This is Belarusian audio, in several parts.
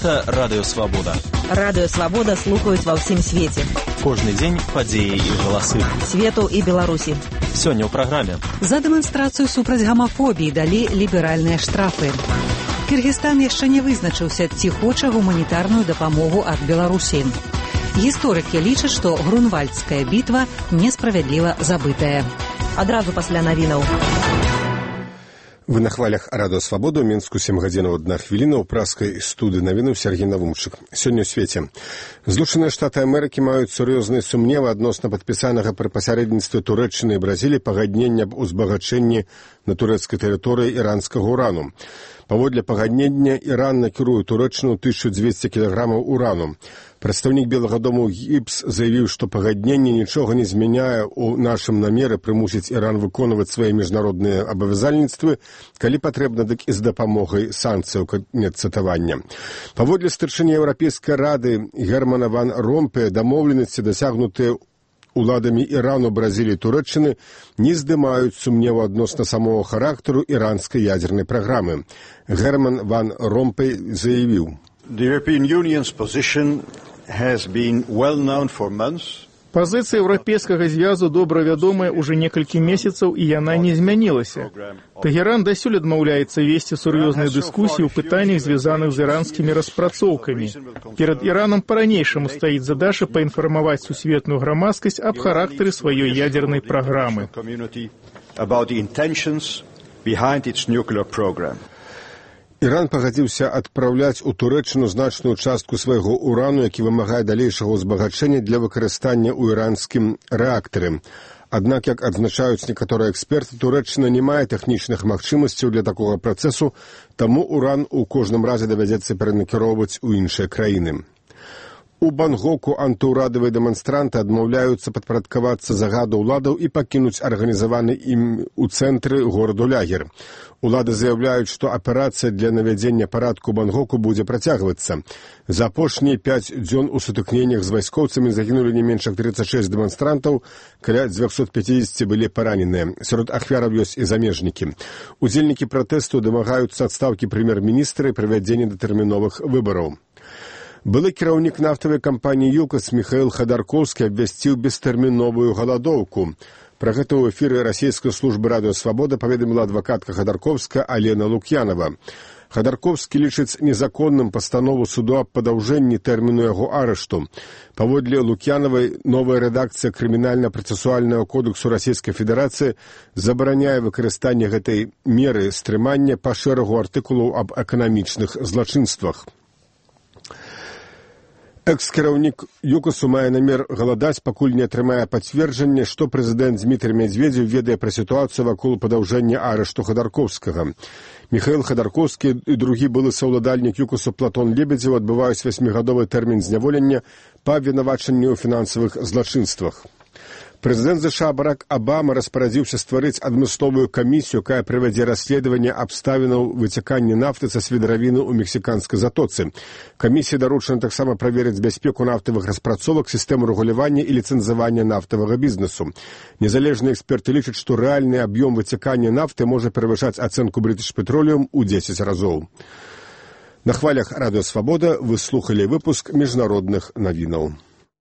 Гэта Радыё Свабода. Радыё Свабода слухаюць ва ўсім свеце. Кожны дзень падзеі і галасы. Свету і Беларусі. Сёння ў праграме. За дэманстрацыю супраць гамафобіі далі ліберальныя штрафы. Кыргызстан яшчэ не вызначыўся, ці хоча гуманітарную дапамогу ад Беларусі. Гісторыкі лічаць, што Грунвальдская бітва несправядліва забытая. Адразу пасля навінаў. Вы на хвалях Радыё Свабода, ў Мінску 7 гадзінаў 1 хвіліна, ў праскай студыі навінаў Сергей Навумчык. Сёння ў свеце. Злучаныя Штаты Амерыкі маюць сур'ёзныя сумневы адносна падпісанага пры пасярэдніцтве Турэччыны і Бразіліі пагаднення аб узбагачэнні на турэцкай тэрыторыі іранскага урану. Паводле пагаднення Іран накіруе Турэччыну 1200 кілаграмаў урану. Прадстаўнік Белага дому ГІПС заявіў, што пагадненне нічога не змяняе ў нашым намеры прымусіць Іран выконваць свае міжнародныя абавязальніцтвы, калі патрэбна, дык і з дапамогай санкцыяў, канец цытавання. Паводле старшыні Еўрапейскай рады Германа ван Ромпе, дамоўленасці, дасягнутыя уладамі Ірану, Бразіліі і Турэччыны, не здымаюць сумневу адносна самого характару іранскай ядзернай праграмы. Герман ван Ромпе заявіў: The European Union's position has been well known for months. Пазіцыя Еўрапейскага звязу добра вядомая ўжо некалькі месяцаў, і яна не змянілася. Тэгеран дасюль адмаўляецца весці сур'ёзныя дыскусіі ў пытаннях, звязаных з іранскімі распрацоўкамі. Перад Іранам па-ранейшаму стаіць задача паінфармаваць сусветную грамадскасць аб характары сваёй ядзернай праграмы. Іран пагадзіўся адпраўляць у Турэччыну значную частку свайго урану, які вымагае далейшага ўзбагачэння для выкарыстання ў іранскім рэактары. Аднак, як адзначаюць некаторыя эксперты, Турэччына не мае тэхнічных магчымасцяў для такога працэсу, таму уран у кожным разе давядзецца перанакіроўваць у іншыя краіны. У Бангоку антыўрадавыя дэманстранты адмаўляюцца падпарадкавацца загаду ўладаў і пакінуць арганізаваны ім у цэнтры гораду лагер. Улады заяўляюць, што аперацыя для навядзення парадку ў Бангоку будзе працягвацца. За апошнія 5 дзён у сутыкненнях з вайскоўцамі загінулі не менш як 36 дэманстрантаў, каля 250 былі параненыя. Сярод ахвяраў ёсць і замежнікі. Удзельнікі пратэсту дамагаюцца адстаўкі прэм'ер-міністра і правядзення датэрміновых выбараў. Былы кіраўнік нафтавай кампаніі «ЮКОС» Михаил Ходорковский абвясціў бестэрміновую галадоўку. Пра гэта ў эфіры расійскай службы Радыё Свабода паведаміла адвакатка Ходорковска Алена Лук'янова. Ходорковскі лічыць незаконным пастанову суду аб падаўжэнні тэрміну яго арышту. Паводле Лук'янавай, новая рэдакцыя крымінальна-працэсуальнага кодексу Расійскай Федэрацыі забараняе выкарыстанне гэтай меры стрымання па шэрагу артыкулаў аб эканамічных злачынствах. Экс-кіраўнік ЮКОСу мае намер галадаць, пакуль не атрымае пацверджанне, што прэзідэнт Дмітрый Медведзеў ведае пра сітуацыю вакол падаўжэння арышту Ходорковскага. Михаил Ходорковскі і другі былы саўладальнік ЮКОСу Платон Лебедзеў адбываюць 8-гадовы тэрмін зняволення па абвінавачанні ў фінансавых злачынствах. Прэзідэнт США Барак Абама распарадзіўся стварыць адмысловую камісію, якая правядзе расследаванне абставінаў выцякання нафты са свідравіны ў мексіканскай затоцы. Камісія даручана таксама праверыць бяспеку нафтавых распрацовак, сістэму рэгулявання і ліцэнзавання нафтавага бізнесу. Незалежныя эксперты лічаць, што рэальны аб'ём выцякання нафты можа перавышаць ацэнку British Petroleum у 10 разоў. На хвалях Радыё Свабода вы слухалі выпуск міжнародных навінаў.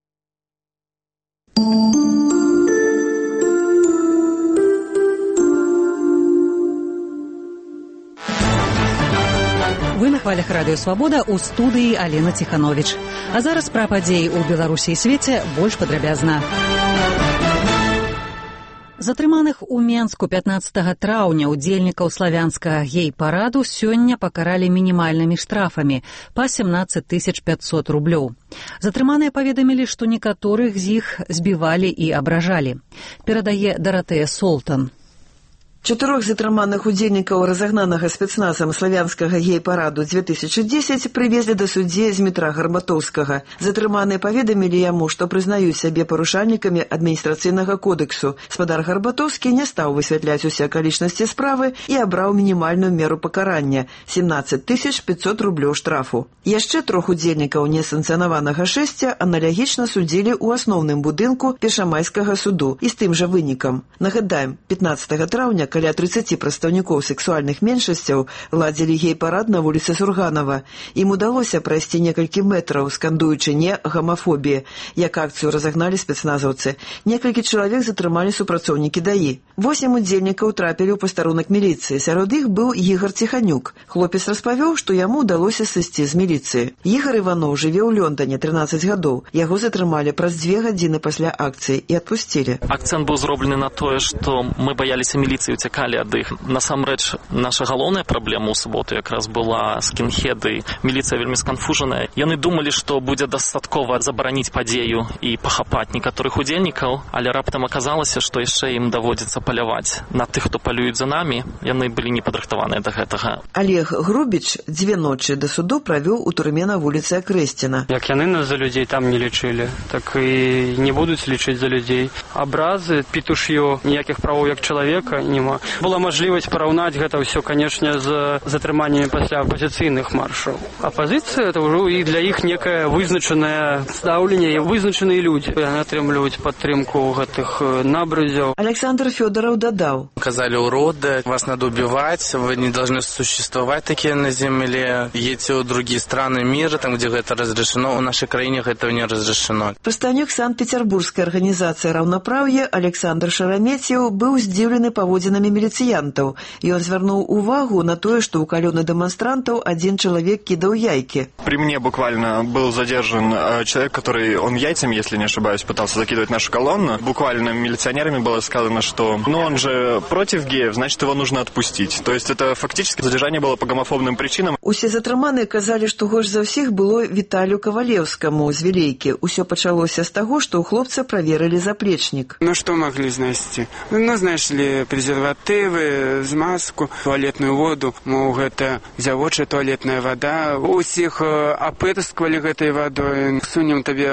Вы на хвалях Радыё Свабода, у студыі Алена Ціхановіч. А зараз пра падзеі ў Беларусі і свеце больш падрабязна. Затрыманых у Менску 15 траўня удзельнікаў славянскага гей-параду сёння пакаралі мінімальнымі штрафамі па 17 500 рублёў. Затрыманыя паведамілі, што некаторых з іх збівалі і абражалі. Перадае Даратэя Солтан. 4 затрыманых удзельнікаў разагнанага спецназам славянскага гей-параду 2010 прывезлі да суддзі Змітра Гарбатоўскага. Затрыманыя паведамілі яму, што прызнаюць сябе парушальнікамі адміністрацыйнага кодексу. Спадар Гарбатоўскі не стаў высвятляць усе акалічнасці справы і абраў мінімальную меру пакарання – 17 500 рублёў штрафу. Яшчэ 3 удзельнікаў несанкцыянаванага шэсця аналагічна судзілі ў асноўным будынку Пешамайскага суду і з тым жа вынікам. Нагадаем, 15 траўня каля 30 прадстаўнікоў сексуальных меншасцяў ладзілі гей-парад на вуліцы Сурганова. Ім удалося прайсці некалькі метраў, скандуючы «не гамафобіі», як акцыю разагналі спецназаўцы. Некалькі чалавек затрымалі супрацоўнікі ДАІ. 8 удзельнікаў трапілі ў пастарунак міліцыі. Сярод іх быў Ігор Ціханюк. Хлопец распавёў, што яму удалося сысці з міліцыі. Ігор Іванов жыве ў Лондоне 13 гадоў. Яго затрымалі праз 2 гадзіны пасля акцыі і адпусцілі. Акцэнт быў зроблены на тое, што мы баяліся міліцыі, уцякалі ад іх. Насамрэч, наша галоўная праблема ў суботу якраз была скінхеды. Міліцыя вельмі сканфужаная. Яны думалі, што будзе дастаткова забараніць падзею і пахапаць некаторых удзельнікаў, але раптам аказалася, што яшчэ ім даводзіцца паляваць на тых, хто палююць за намі. Яны былі не падрыхтаваныя да гэтага. Олег Грубіч 2 ночы да суду правёў у турме на вуліцы Акрэсціна. Як яны нас за людзей там не лічылі, так і не будуць лічыць за людзей. Абразы, петуш'ё, ніякіх правоў як чалавека няма. Была мажлівасць параўнаць гэта ўсё, канешне, з затрыманнямі пасля апазіцыйных маршаў. Апазіцыя — это ўжо і для іх некае вызначанае стаўленне, і вызначаныя людзі. Яны атрымліваюць падтрымку гэтых набрызяў. Александр Фёдоров дадаў. Казали уроды, вас надо убивать, вы не должны существовать такие на земле. Едьте в другие страны мира, там, где это разрешено. У нашей краине этого не разрешено. Прадстаўнік Санкт-Петербургскай арганізацыі «Раўнапраўе» Александр Шарамецьеў быў здзіўлены паводзінамі міліцыянтаў. Ён звярнуў увагу на тое, што ў калёны дэманстрантаў адзін чалавек кідаў яйкі. При мне буквально был задержан человек, который, он яйцами, если не ошибаюсь, пытался закидывать нашу колонну. Буквально милиционерами было сказано, что он же против геев, значит, его нужно отпустить. То есть это фактически задержание было по гомофобным причинам. Усе затрыманыя казалі, што горш за ўсіх было Віталю Кавалеўскаму з Вілейкі. Усё пачалося з таго, што ў хлопца праверылі заплечнік. Ну што маглі знайсці? Ну, знайшлі презерватывы, змазку, туалетную воду, мол, гэта дзявочая туалетная вода. Усіх апытасквалі гэтай вадой. Сунем табе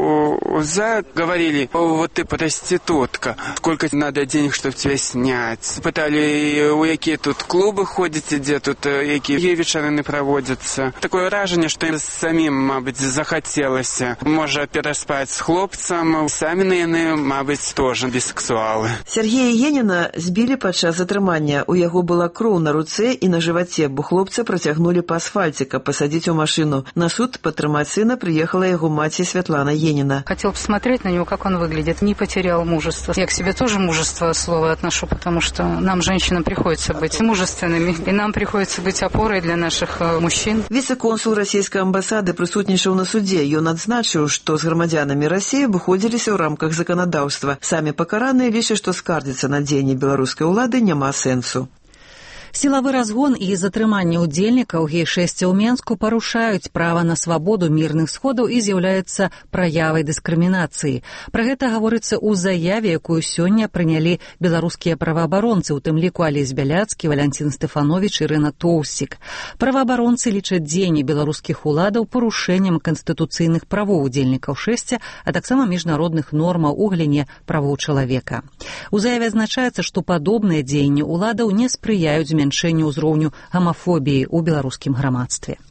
у зад. Говорили: вот ты проститутка, сколько надо денег, чтобы тебя снять. Пытали, у якія тут клубы ходите, где тут якія вечарыны проводятся. Такое ўражанне, што ім самим, мабыць, захацелася. Можа пераспаць з хлопцам. Самі яны, мабыць, тоже бісексуалы. Сергея Еніна збілі падчас затрымання. У яго была кроў на руцэ і на жываце, бо хлопца працягнулі па асфальце, каб пасадзіць у машину. На суд падтрымаць сына приехала яго маці Светлана Енина. Хотел посмотреть на него, как он выглядит. Не потерял мужество. Я к себе тоже мужество слово отношу, потому что нам, женщинам, приходится быть мужественными, и нам приходится быть опорой для наших мужчин. Віце-консул расійскай амбасады прысутнічаў на судзе. Ён адзначыў, што з грамадзянамі Расіі выходзіліся ў рамках заканадаўства. Самі пакараныя лічаць, што скардзіцца на дзеянні беларускай улады няма сэнсу. Сілавы разгон і затрыманне ўдзельнікаў гей-шэсця ў Менску парушаюць права на свабоду мірных сходаў і з'яўляюцца праявай дыскрымінацыі. Пра гэта гаворыцца ў заяве, якую сёння прынялі беларускія праваабаронцы, у тым ліку Алесь Бяляцкі, Валянцін Стэфановіч і Ірына Тоўсік. Праваабаронцы лічаць дзеянні беларускіх уладаў парушэннем канстытуцыйных правоў удзельнікаў шэсця, а таксама міжнародных нормаў у галіне правоў чалавека. У заяве адзначаецца, што падобныя дзеянні уладаў не спрыяюць змяншэнню ўзроўню гамафобіі ў беларускім грамадстве.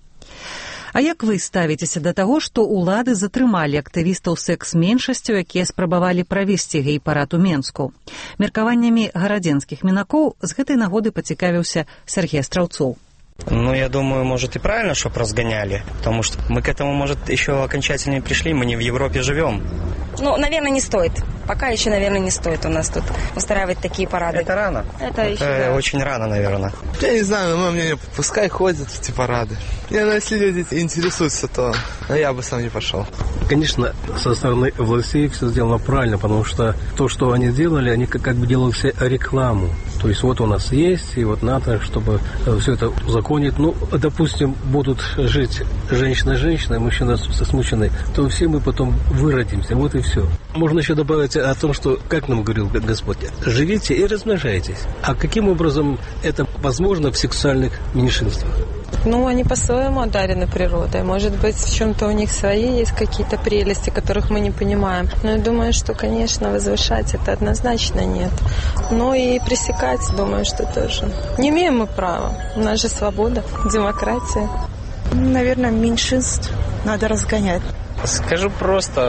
А як вы ставіцеся да таго, што ўлады затрымалі актывістаў секс-меншасцяў, якія спрабавалі правесці гей-парад у Менску? Меркаваннямі гарадзенскіх мінакоў з гэтай нагоды пацікавіўся Сергей Астраўцоў. Ну, я думаю, может, и правильно, чтоб разгоняли, потому что мы к этому, может, еще окончательно не пришли, мы не в Европе живем. Ну, наверное, не стоит. Пока еще, наверное, не стоит у нас тут устраивать такие парады. Это рано. Это еще, да. Очень рано, наверное. Я не знаю, но мое мнение, пускай ходят эти парады. Если люди интересуются, то я бы сам не пошел. Конечно, со стороны властей все сделано правильно, потому что то, что они делали, они как бы делали все рекламу. То есть вот у нас есть, и вот надо, чтобы все это узаконить. Ну, допустим, будут жить женщина, мужчина с мужчиной, то все мы потом выродимся, вот и все. Можно еще добавить о том, что, как нам говорил Господь, живите и размножайтесь. А каким образом это возможно в сексуальных меньшинствах? Ну, они по-своему одарены природой. Может быть, в чем-то у них свои есть какие-то прелести, которых мы не понимаем. Но я думаю, что, конечно, возвышать это однозначно нет. Но и пресекать, думаю, что тоже. Не имеем мы права. У нас же свобода, демократия. Наверное, меньшинств надо разгонять. Скажу просто,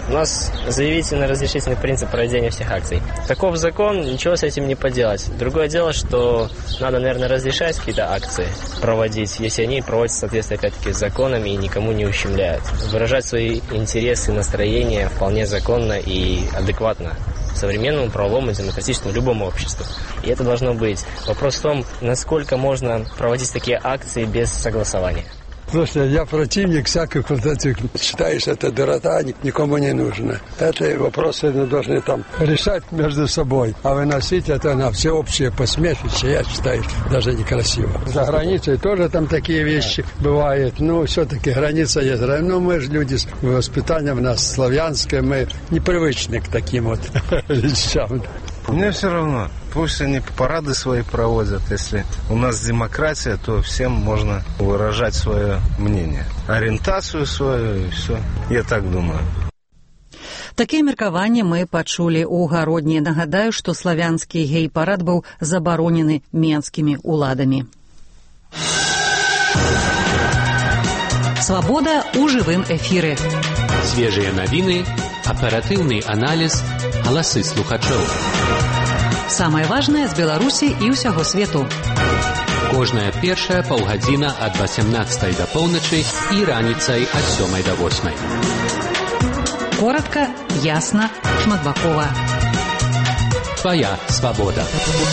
У нас заявительно-разрешительный принцип проведения всех акций. Таков закон, ничего с этим не поделать. Другое дело, что надо, наверное, разрешать какие-то акции проводить, если они проводятся в соответствии, опять-таки, с законами и никому не ущемляют. Выражать свои интересы, настроения вполне законно и адекватно современному, правовому, демократическому, любому обществу. И это должно быть. Вопрос в том, насколько можно проводить такие акции без согласования. Слушайте, я противник всяких вот этих, считаешь, это дырота никому не нужно. Это вопросы должны там решать между собой. А выносить это на всеобщее посмешище, я считаю, даже некрасиво. За границей тоже там такие вещи бывают. Ну, все-таки граница есть. Ну, мы же люди с воспитанием у нас славянское, мы непривычны к таким вот вещам. Мне все равно. Пусть они парады свои проводят. Если у нас демократия, то всем можно выражать свое мнение. Ориентацию свою и все. Я так думаю. Такія меркаванні мы пачулі ў Гародні. Нагадаю, што славянскі гей-парад быў забаронены менскімі уладамі. Свабода ў жывым эфіры. Свежыя навіны, аператыўны аналіз, галасы слухачоў. Самае важнае з Беларусі і ўсяго свету. Кожная першая паўгадзіна ад 18 да поўначы і раніцай ад 7 да 8. Коротка, ясна, шматбакова. Твая свабода.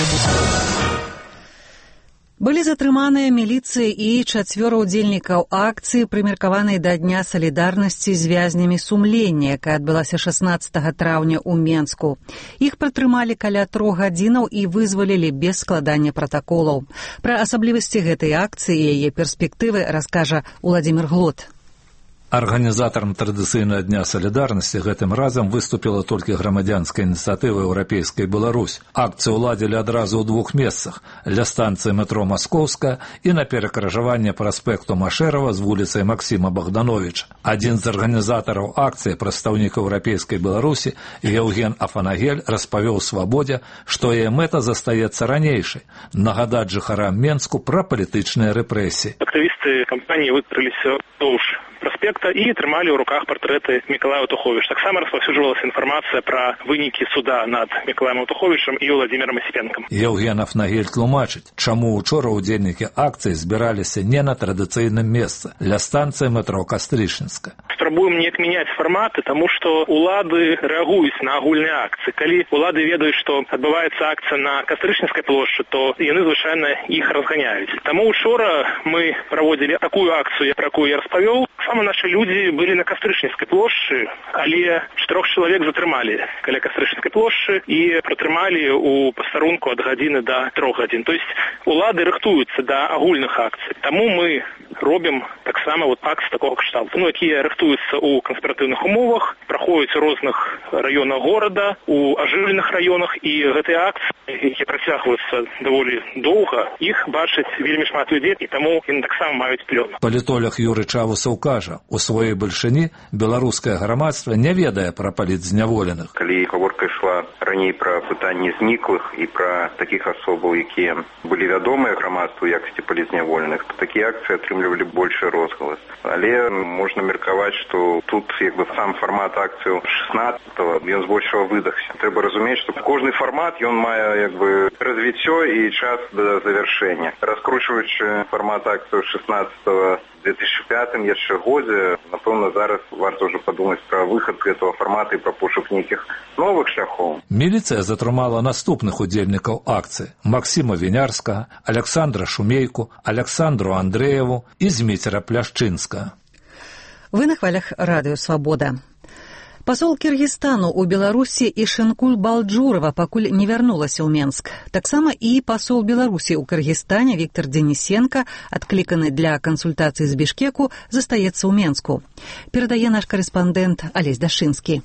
Былі затрыманыя міліцыя і 4 удзельнікаў акцыі, прымеркаванай да Дня салідарнасці з вязнямі сумлення, якая адбылася 16 траўня ў Менску. Іх пратрымалі каля 3 гадзінаў і вызвалілі без складання пратаколаў. Пра асаблівасці гэтай акцыі і яе перспектывы раскажа Уладзімір Глот. Арганізатарам традыцыйнага Дня салідарнасці гэтым разам выступіла толькі грамадзянская ініцыятыва «Еўрапейская Беларусь». Акцыю ўладзілі адразу ў 2 месцах – ля станцыі метро «Маскоўская» і на перакрыжаванні праспекту Машэрава з вуліцай Максіма Богдановича. Адзін з арганізатараў акцыі, прадстаўнік «Еўрапейскай Беларусі» Евген Афанагель распавёў «Свабодзе», што яе мэта застаецца ранейшай – нагадаць жыхарам Менску пра палітычныя рэпрэсіі. Актывісты кампаніі выкрыліся ўздоўж праспекта і трымалі ў руках партрэты Мікалая Аўтуховіча. Таксама распаўсюджвалася інфармацыя пра вынікі суда над Мікалаем Аўтуховічам і Владзімірам Асіпенкам. Евген Афанагель тлумачыць, чаму учора ўдзельнікі акцыі збіраліся не на традыцыйным месцы, ля станцыі метро Кастрычніцка. Спрабуем неяк мяняць фарматы, таму што улады рэагуюць на агульныя акцыі. Калі улады ведаюць, што адбываецца акцыя на Кастрычніцкай плошчы, то яны звычайна іх разганяюць. Таму учора мы праводзілі такую акцыю, пра якую я распавёў. Саме нашы людзі былі на Кастрычніцкай плошчы, але 4 чалавек затрымалі каля Кастрычніцкай плошчы і пратрымалі ў пастарунку ад гадзіны да 3 гадзін. То есть улады рыхтуюцца да агульных акцый. Таму мы робім таксама акцыі такога кшталту, якія рыхтуюцца ў канспіратыўных умовах, праходзяць у розных раёнах горада, у ажыўленых раёнах, і гэтыя акцыі, якія працягваюцца даволі доўга, іх бачаць вельмі шмат людзей, і таму яны таксама маюць плён. Палітолог Юрый Чавусаў кажа, у сваёй бальшыні беларускае грамадства не ведае пра палітзняволеных. Калі гаворка ішла раней пра пытанні зніклых і пра такіх асобаў, якія былі вядомыя грамадству ў якасці палітзняволеных, то такія акцыі атрымлівалі большы розгалас. Але можна меркаваць, што тут сам фармат акцыю 16-го, ён збольшага выдахся. Трэба разумець, што кожны фармат, ён мае развіццё і час да завяршэння. Раскручваючы фармат акцыю 16-го 2005 яшчэ годзе, напэўна, зараз варта ўжо падумаць пра выхад гэтага фармата і пра пошук нейкіх новых шляхоў. Міліцыя затрымала наступных удзельнікаў акцыі: Максіма Вінярскага, Александра Шумейку, Александру Андрэеву і Зміцера Пляшчынскага. Вы на хвалях радыё «Свабода». Пасол Кыргызстану ў Беларусі Ишенкуль Балджурова пакуль не вярнулася ў Менск. Таксама і пасол Беларусі ў Кыргызстане Віктор Денисенко, адкліканы для кансультацый з Бішкеку, застаецца ў Менску. Перадае наш карэспандэнт Алесь Дашынскі.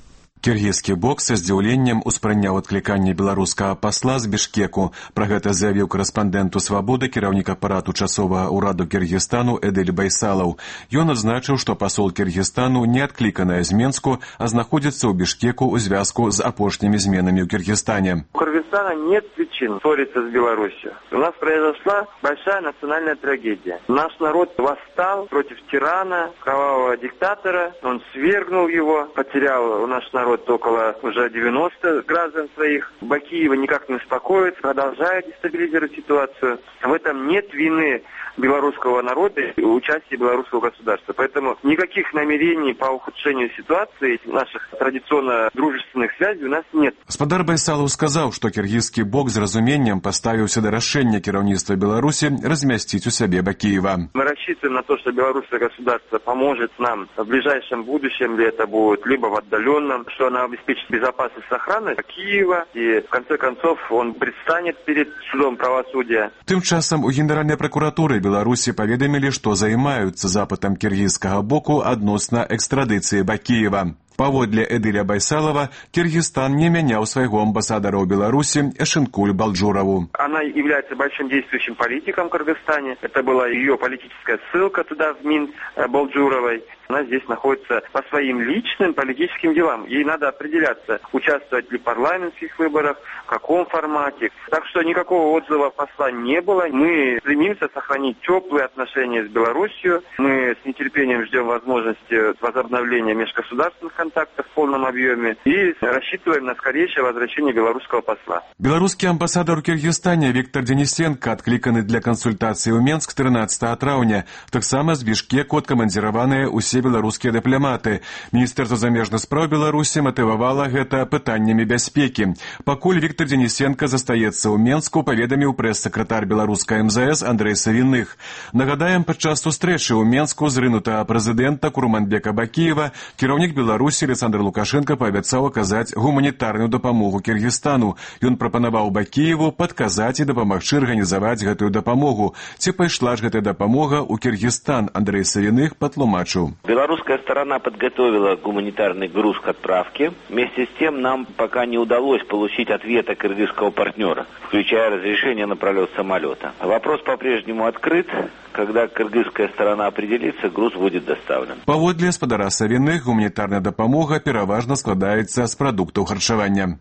Кіргізскі бок са здзіўленнем успрыняў адкліканне беларускага пасла з Бішкеку. Пра гэта заявіў корэспандэнту «Свабоды» кіраўнік апарату часовага ўраду Кіргізстану Эдель Байсалаў. Ён адзначыў, што пасол Кіргізстану не адкліканая з Менску, а знаходзіцца ў Бішкеку ў звязку з апошнімі зменамі ў Кіргізстане. У Кыргызстана нет причин ссориться с Беларусью. У нас произошла большая национальная трагедия. Наш народ восстал против тирана, кровавого диктатора. Он свергнул его, потерял наш народ около уже 90 граждан своих. Бакиева никак не успокоит, продолжает дестабилизировать ситуацию. В этом нет вины белорусского народа и участия белорусского государства. Поэтому никаких намерений по ухудшению ситуации наших традиционно дружественных связей у нас нет. Гаспадар Байсалаў сказаў, што кіргізскі бок з разуменнем паставіўся да рашэння кіраўніцтва Беларусі размясціць у сябе Бакиева. Мы рассчитываем на то, что белорусское государство поможет нам в ближайшем будущем, ли это будет либо в отдаленном, что она обеспечит безопасность и охрану Киева, и в конце концов он предстанет перед судом правосудия. Тым часам у Генеральнай пракуратуры Беларусі паведамілі, што займаюцца запытам кіргізскага боку адносна экстрадыцыі Бакиева. Паводле Эделя Байсалова, Киргизстан не менял своего амбассадора в Беларуси Эшенкуль Балджурову. Она является большим действующим политиком в Кыргызстане. Это была ее политическая ссылка туда, в Минск, Балджуровой. Она здесь находится по своим личным политическим делам. Ей надо определяться, участвовать ли в парламентских выборах, в каком формате. Так что никакого отзыва посла не было. Мы стремимся сохранить теплые отношения с Беларусью. Мы с нетерпением ждем возможности возобновления межгосударственных контактов в полном объеме и рассчитываем на скорейшее возвращение белорусского посла. Белорусский амбассадор в Киргизстане Виктор Денисенко адкликаны для консультаций у Менск 13 траўня. Таксама з Бішкеку адкамандзіраваныя ўсе беларускія дыпламаты. Міністэрства замежных спраў Беларусі матывавала гэта пытаннямі бяспекі. Пакуль Виктор Денисенко застаецца ў Менску, паведаміў прэс-сакратар беларускай МЗС Андрэй Савіных. Нагадаем, падчас сустрэчы ў Менску зрынутага прэзідэнта Курманбека Бакиева кіраўнік Беларусі Александр Лукашенко паабяцаў аказаць гуманітарную дапамогу Кіргізстану. Ён прапанаваў Бакиеву падказаць і дапамагчы арганізаваць гэтую дапамогу. Ці пайшла ж гэтая дапамога ў Кіргізстан, Андрэй Савіных патлумачыў. Белорусская сторона подготовила гуманитарный груз к отправке. Вместе с тем нам пока не удалось получить ответа кыргызского партнера, включая разрешение на пролет самолета. Вопрос по-прежнему открыт. Когда кыргызская сторона определится, груз будет доставлен. Паводле гаспадара Савіных, гуманітарная дапамога пераважна складаецца з прадуктаў харчавання.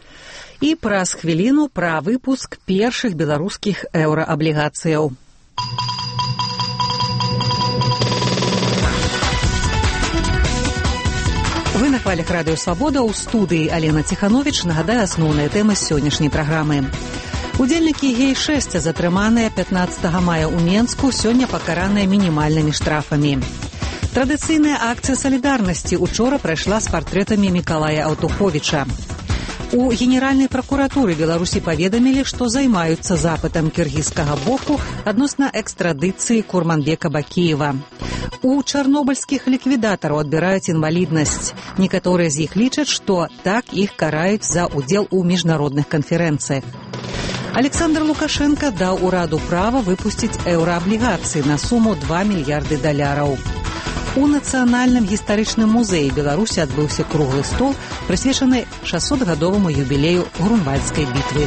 І праз хвіліну пра выпуск першых беларускіх еўрааблігацыяў. Вы на хвалях радыё «Свабода», ў студыі Алена Ціхановіч. Нагадаю асноўныя тэмы сённяшняй праграмы. Удзельнікі гей-6 затрыманыя 15 мая ў Менску, сёння пакараныя мінімальнымі штрафамі. Традыцыйная акцыя салідарнасці учора прайшла з партрэтамі Мікалая Аўтуховіча. У Генеральнай пракуратуры Беларусі паведамілі, што займаюцца запытам кіргізскага боку адносна экстрадыцыі Курманбека Бакиева. У чарнобыльскіх ліквідатараў адбіраюць інваліднасць. Некаторыя з іх лічаць, што так іх караюць за ўдзел у міжнародных канферэнцыях. Александр Лукашенко даў ураду права выпусціць еўрааблігацыі на суму $2 мільярды. У Нацыянальным гістарычным музеі Беларусі адбыўся круглы стол, прысвечаны 600-гадоваму юбілею Грунвальдскай бітвы.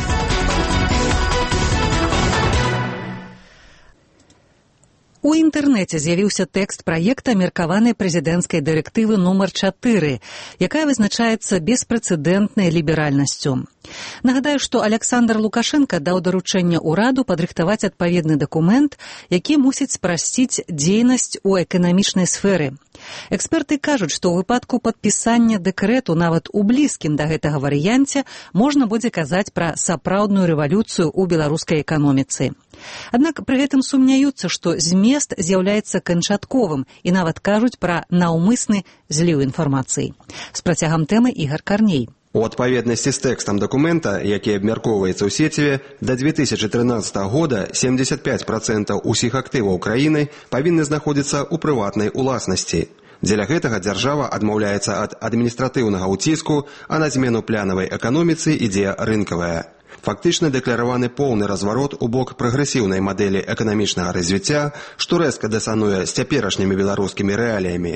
У інтэрнэце з'явіўся тэкст праекта меркаванай прэзідэнцкай дырэктывы нумар 4, якая вызначаецца беспрэцэдэнтнай ліберальнасцю. Нагадаю, што Александр Лукашенко даў даручэнне ўраду падрыхтаваць адпаведны дакумент, які мусіць спрасціць дзейнасць у эканамічнай сферы. Эксперты кажуць, што ў выпадку падпісання дэкрэту нават у блізкім да гэтага варыянце можна будзе казаць пра сапраўдную рэвалюцыю ў беларускай эканоміцы. Аднак пры гэтым сумняюцца, што змест з'яўляецца канчатковым і нават кажуць пра наўмысны зліў інфармацыі. З працягам тэмы Ігар Карней. У адпаведнасці з тэкстам дакумента, які абмяркоўваецца ў сеціве, да 2013 года 75% усіх актываў краіны павінны знаходзіцца ў прыватнай уласнасці. Дзеля гэтага дзяржава адмаўляецца ад адміністратыўнага ўціску, а на змену планавай эканоміцы ідзе рынкавая. Фактычна дэклараваны поўны разварот у бок прагрэсіўнай мадэлі эканамічнага развіцця, што рэзка дасануе з цяперашнімі беларускімі рэаліямі.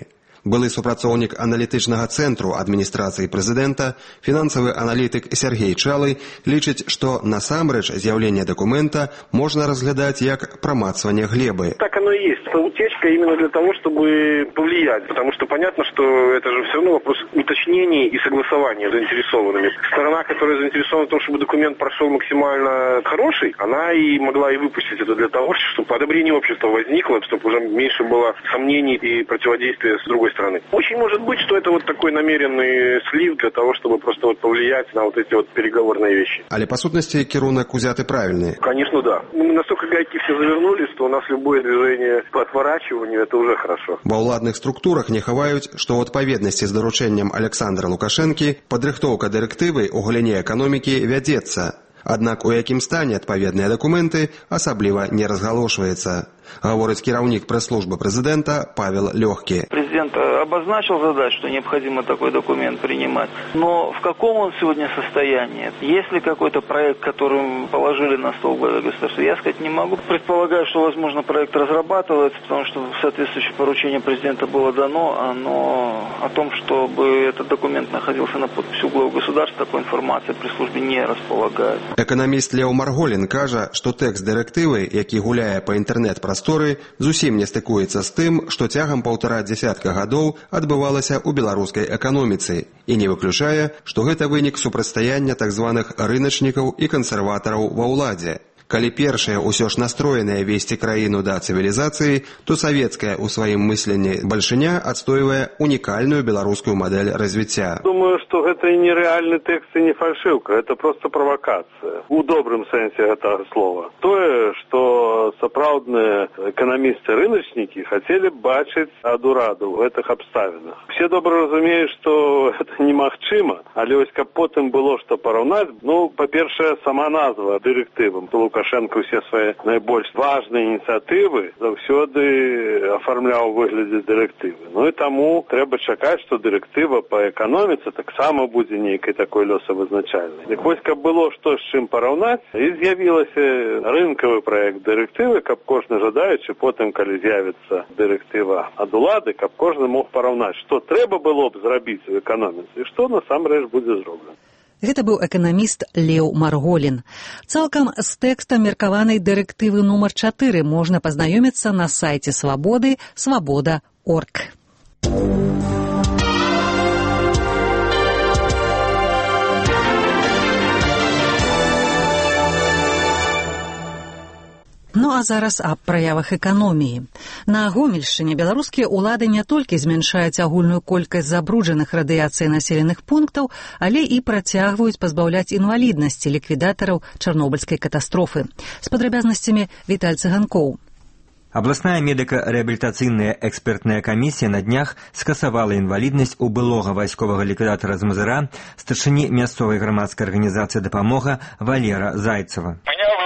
Былы супрацоўнік аналітычнага цэнтру адміністрацыі прэзідэнта, фінансавы аналітык Сергей Чалы лічыць, што насамрэч з'яўленне дакумента можна разглядаць як промацывание глебы. Так оно и есть. Это утечка именно для того, чтобы повлиять. Потому что понятно, что это же все равно вопрос уточнений и согласования с заинтересованными. Сторона, которая заинтересована в том, чтобы документ прошел максимально хороший, она и могла и выпустить это для того, чтобы одобрение общества возникло, чтобы уже меньше было сомнений и противодействия с другой стороны. Очень может быть, что это вот такой намеренный слив для того, чтобы просто вот повлиять на вот эти вот переговорные вещи. Але по сутности кірунак узяты правильный. Конечно, да. Мы настолько гайки все завернулись, что у нас любое движение по отворачиванию это уже хорошо. Ва ўладных структурах не хаваюць, што ў адпаведнасці з даручэннем Александра Лукашэнкі падрыхтоўка дырэктывы ў галіне эканомікі вядзецца. Аднак у якім стане адпаведныя дакументы асабліва не разгалошваецца. Говорит кіраўнік прэс-службы президента Павел Легкий. Президент обозначил задачу, что необходимо такой документ принимать. Но в каком он сегодня состоянии? Есть ли какой-то проект, который положили на стол государства? Я сказать не могу. Предполагаю, что, возможно, проект разрабатывается, потому что соответствующее поручение президента было дано, но о том, чтобы этот документ находился на подписи у главы государства, такой информации пресс-службе не располагает. Экономист Лео Марголин кажа, што тэкст дырэктывы, які гуляе па інтэрнэт-прасторы, зусім не стыкуецца з тым, што цягам 1,5 дзесятка гадоў адбывалася ў беларускай эканоміцы, і не выключае, што гэта вынік супрацьстаяння так званых рыначнікаў і кансерватараў ва ўладзе. Калі першыя ўсё ж настроеныя весці краіну да цывілізацыі, то савецкая ў сваім мысленні бальшыня адстойвае унікальную беларускую мадэль развіцця. Думаю, что это и не реальный текст, и не фальшивка, это просто провокация. У добрым сэнсе этого слова. Тое, что сапраўдныя эканамісты-рыначнікі хотели бачыць адураду в этих обставинах. Все добра разумеюць, что это немагчыма, але ось каб потым было што параўнаць, ну, па-першае, сама назва дырэктывам. Лукашенко все свои наибольш важные инициативы заўсёды оформлял в выглядзе дырэктывы. Ну и тому трэба чакаць, что дырэктыва по экономице таксама будзе нейкай такой лёсавызначальнай. Дык вось, каб было што з чым параўнаць, і з'явілася рынкавы проект дырэктывы, каб кожны жадаючы потым, калі з'явіцца дырэктыва ад улады, каб кожны мог параўнаць, што трэба было б зрабіць у эканоміцы і што насамрэч будзе зроблена. Гэта быў эканаміст Леў Марголін. Цалкам з тэкстам меркаванай дырэктывы нумар 4 можна пазнаёміцца на сайце Свабоды свабода.орг. Ну а зараз аб праявах эканоміі. На Гомельшчыне беларускія ўлады не толькі змяншаюць агульную колькасць забруджаных радыяцыяй населеных пунктаў, але і працягваюць пазбаўляць інваліднасці ліквідатараў чарнобыльскай катастрофы. З падрабязнасцямі Віталь Цыганкоў. Абласная медыка-рэабілітацыйная экспертная камісія на днях скасавала інваліднасць у былога вайсковага ліквідатара з Мазыра, старшыні мясцовай грамадскай арганізацыі «Дапамога» Валера Зайцева.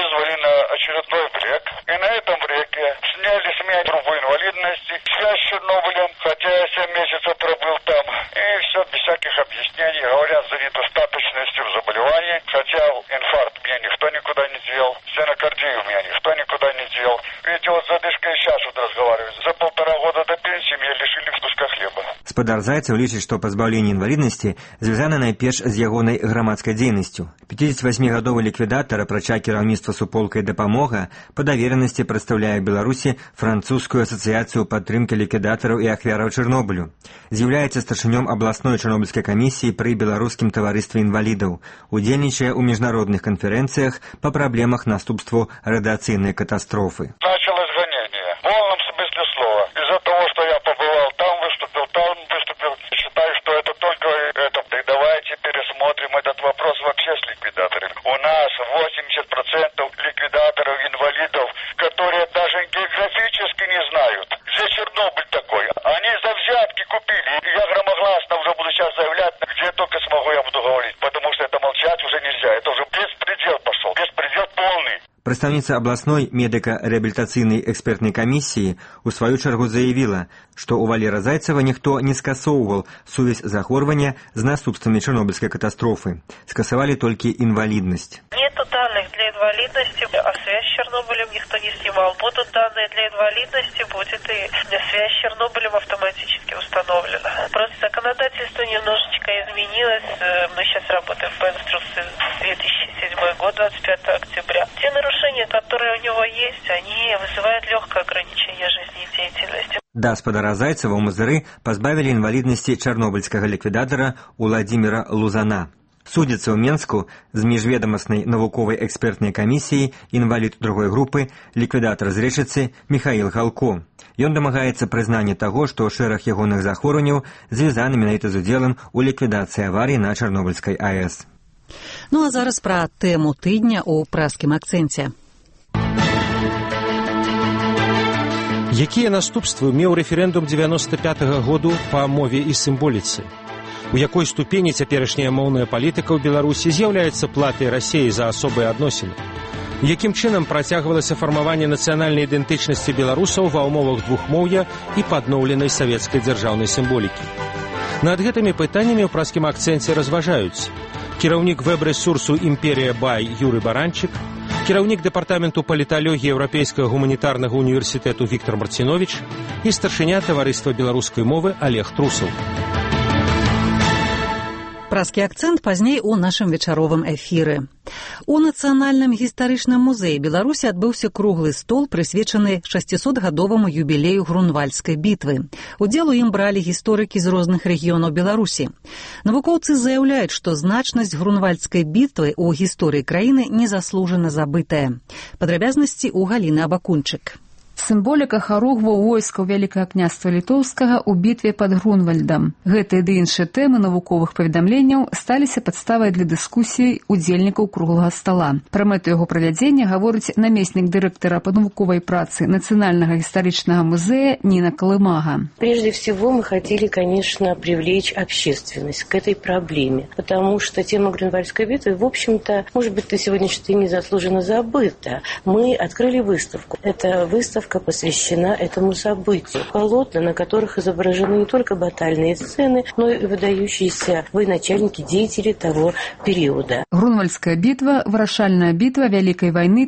Связь с Чернобылем, хотя я 7 месяцев пробыл там. И все без всяких объяснений. Говорят, за недостаточностью заболеваний. Хотя инфаркт меня никто никуда не делал. Стенокардию меня никто никуда не делал. Видите, вот с задышкой сейчас вот разговариваю. За 1,5 года до пенсии меня лишили куска хлеба. Спадар Зайцев лічыць, што пазбаўленне інваліднасці звязана найперш з ягонай грамадскай дзейнасцю. 58-гадовы ліквідатар, апрача кіраўніцтва суполкай «Дапамога», па даверанасці прадстаўляе Беларусі французскую асацыяцыю падтрымкі ліквідатараў і ахвяраў Чарнобылю. З'яўляецца старшынём абласной чарнобыльскай камісіі пры беларускім таварыстве інвалідаў. Удзельнічае ў міжнародных канферэнцыях па праблемах наступству радыацыйнай катастрофы. Началось гонение. В полном смысле слова. Из-за того, что я побывал там, выступил, считаю, что это только это. И давайте пересмотрим этот вопрос вообще с ликвидаторами. У нас 80% ликвидаторов инвалидов, которые даже географически не знают, где Чернобыль такой. Они за взятки купили. Я громогласно уже буду сейчас заявлять, где только смогу, я буду говорить, потому что это молчать уже нельзя. Это уже беспредел пошел, беспредел полный. Прадстаўніца абласной медыка-рэабілітацыйнай экспертнай камісіі у сваю чаргу заявіла, што ў Валера Зайцева ніхто не скасоўваў сувязь захворвання з наступствамі Чарнобыльскай катастрофы. Скасавалі толькі інваліднасць. Нету данных для инвалидности, а связь с Чернобылем никто не снимал. Будут данные для инвалидности, будет и связь с Чернобылем автоматически установлена. Просто законодательство немножечко изменилось. Мы сейчас работаем по инструкции 2007 год, 25 октября. Те нарушения, которые у него есть, они вызывают легкое ограничение жизнедеятельности. Гаспадара Зайцева ў Мазыры пазбавілі інваліднасці чарнобыльскага ліквідатара Уладзіміра Лузана. Судзіцца ў Менску з міжведамаснай навуковай экспертнай камісіяй інвалід другой групы, ліквідатар з Рэчыцы Міхаіл Галко. Ён дамагаецца прызнання таго, што шэраг ягоных захворванняў звязаны менавіта з удзелам у ліквідацыі аварыі на Чарнобыльскай АЭС. Ну а зараз пра тэму тыдня ў прэскім акцэнце. Якія наступствы меў рэферэндум 95-го году па мове і сімволіцы? У якой ступені цяперашняя моўная палітыка ў Беларусі з'яўляецца платай Расіі за асобыя адносіны? Якім чынам працягвалася фармаванне нацыянальнай ідэнтычнасці беларусаў ва ўмовах двухмоўя і падноўленай савецкай дзяржаўнай сімволікі? Над гэтымі пытаннямі ў прэскім акцэнце разважаюць кіраўнік вэб-рэсурсу «Імперія Бай» Юрый Баранчык, кіраўнік дэпартаменту паліталогіі Еўрапейскага гуманітарнага універсітэту Віктор Марціновіч і старшыня таварыства беларускай мовы Олег Трусаў. Прэскі акцэнт пазней у нашым вечаровым эфіры. У Нацыянальным гістарычным музеі Беларусі адбыўся круглы стол, прысвечаны 600-гадоваму юбілею Грунвальдскай бітвы. Удзел у ім бралі гісторыкі з розных рэгіёнаў Беларусі. Навукоўцы заяўляюць, што значнасць Грунвальдскай бітвы ў гісторыі краіны незаслужана забытая. Падрабязнасці ў Галіны Абакунчык. Сімволіка харугваў войскаў Вялікага княства Літоўскага ў бітве пад Грунвальдам. Гэтыя ды іншыя тэмы навуковых паведамленняў сталіся падставай для дыскусій удзельнікаў круглага стала. Пра мэту яго правядзення гаворыць намеснік дырэктара па навуковай працы Национального гістарычнага музея Нина Колымага. Прежде всего мы хотели, конечно, привлечь общественность к этой проблеме, потому что тема Грунвальдской битвы, в общем-то, может быть, на сегодняшний день незаслуженно забыта. Мы открыли выставку. Эта выставка посвящена этому событию. Полотна, на которых изображены не только батальные сцены, но и выдающиеся военачальники, деятели того периода. Грунвальдская битва – вырашальная битва Вялікай вайны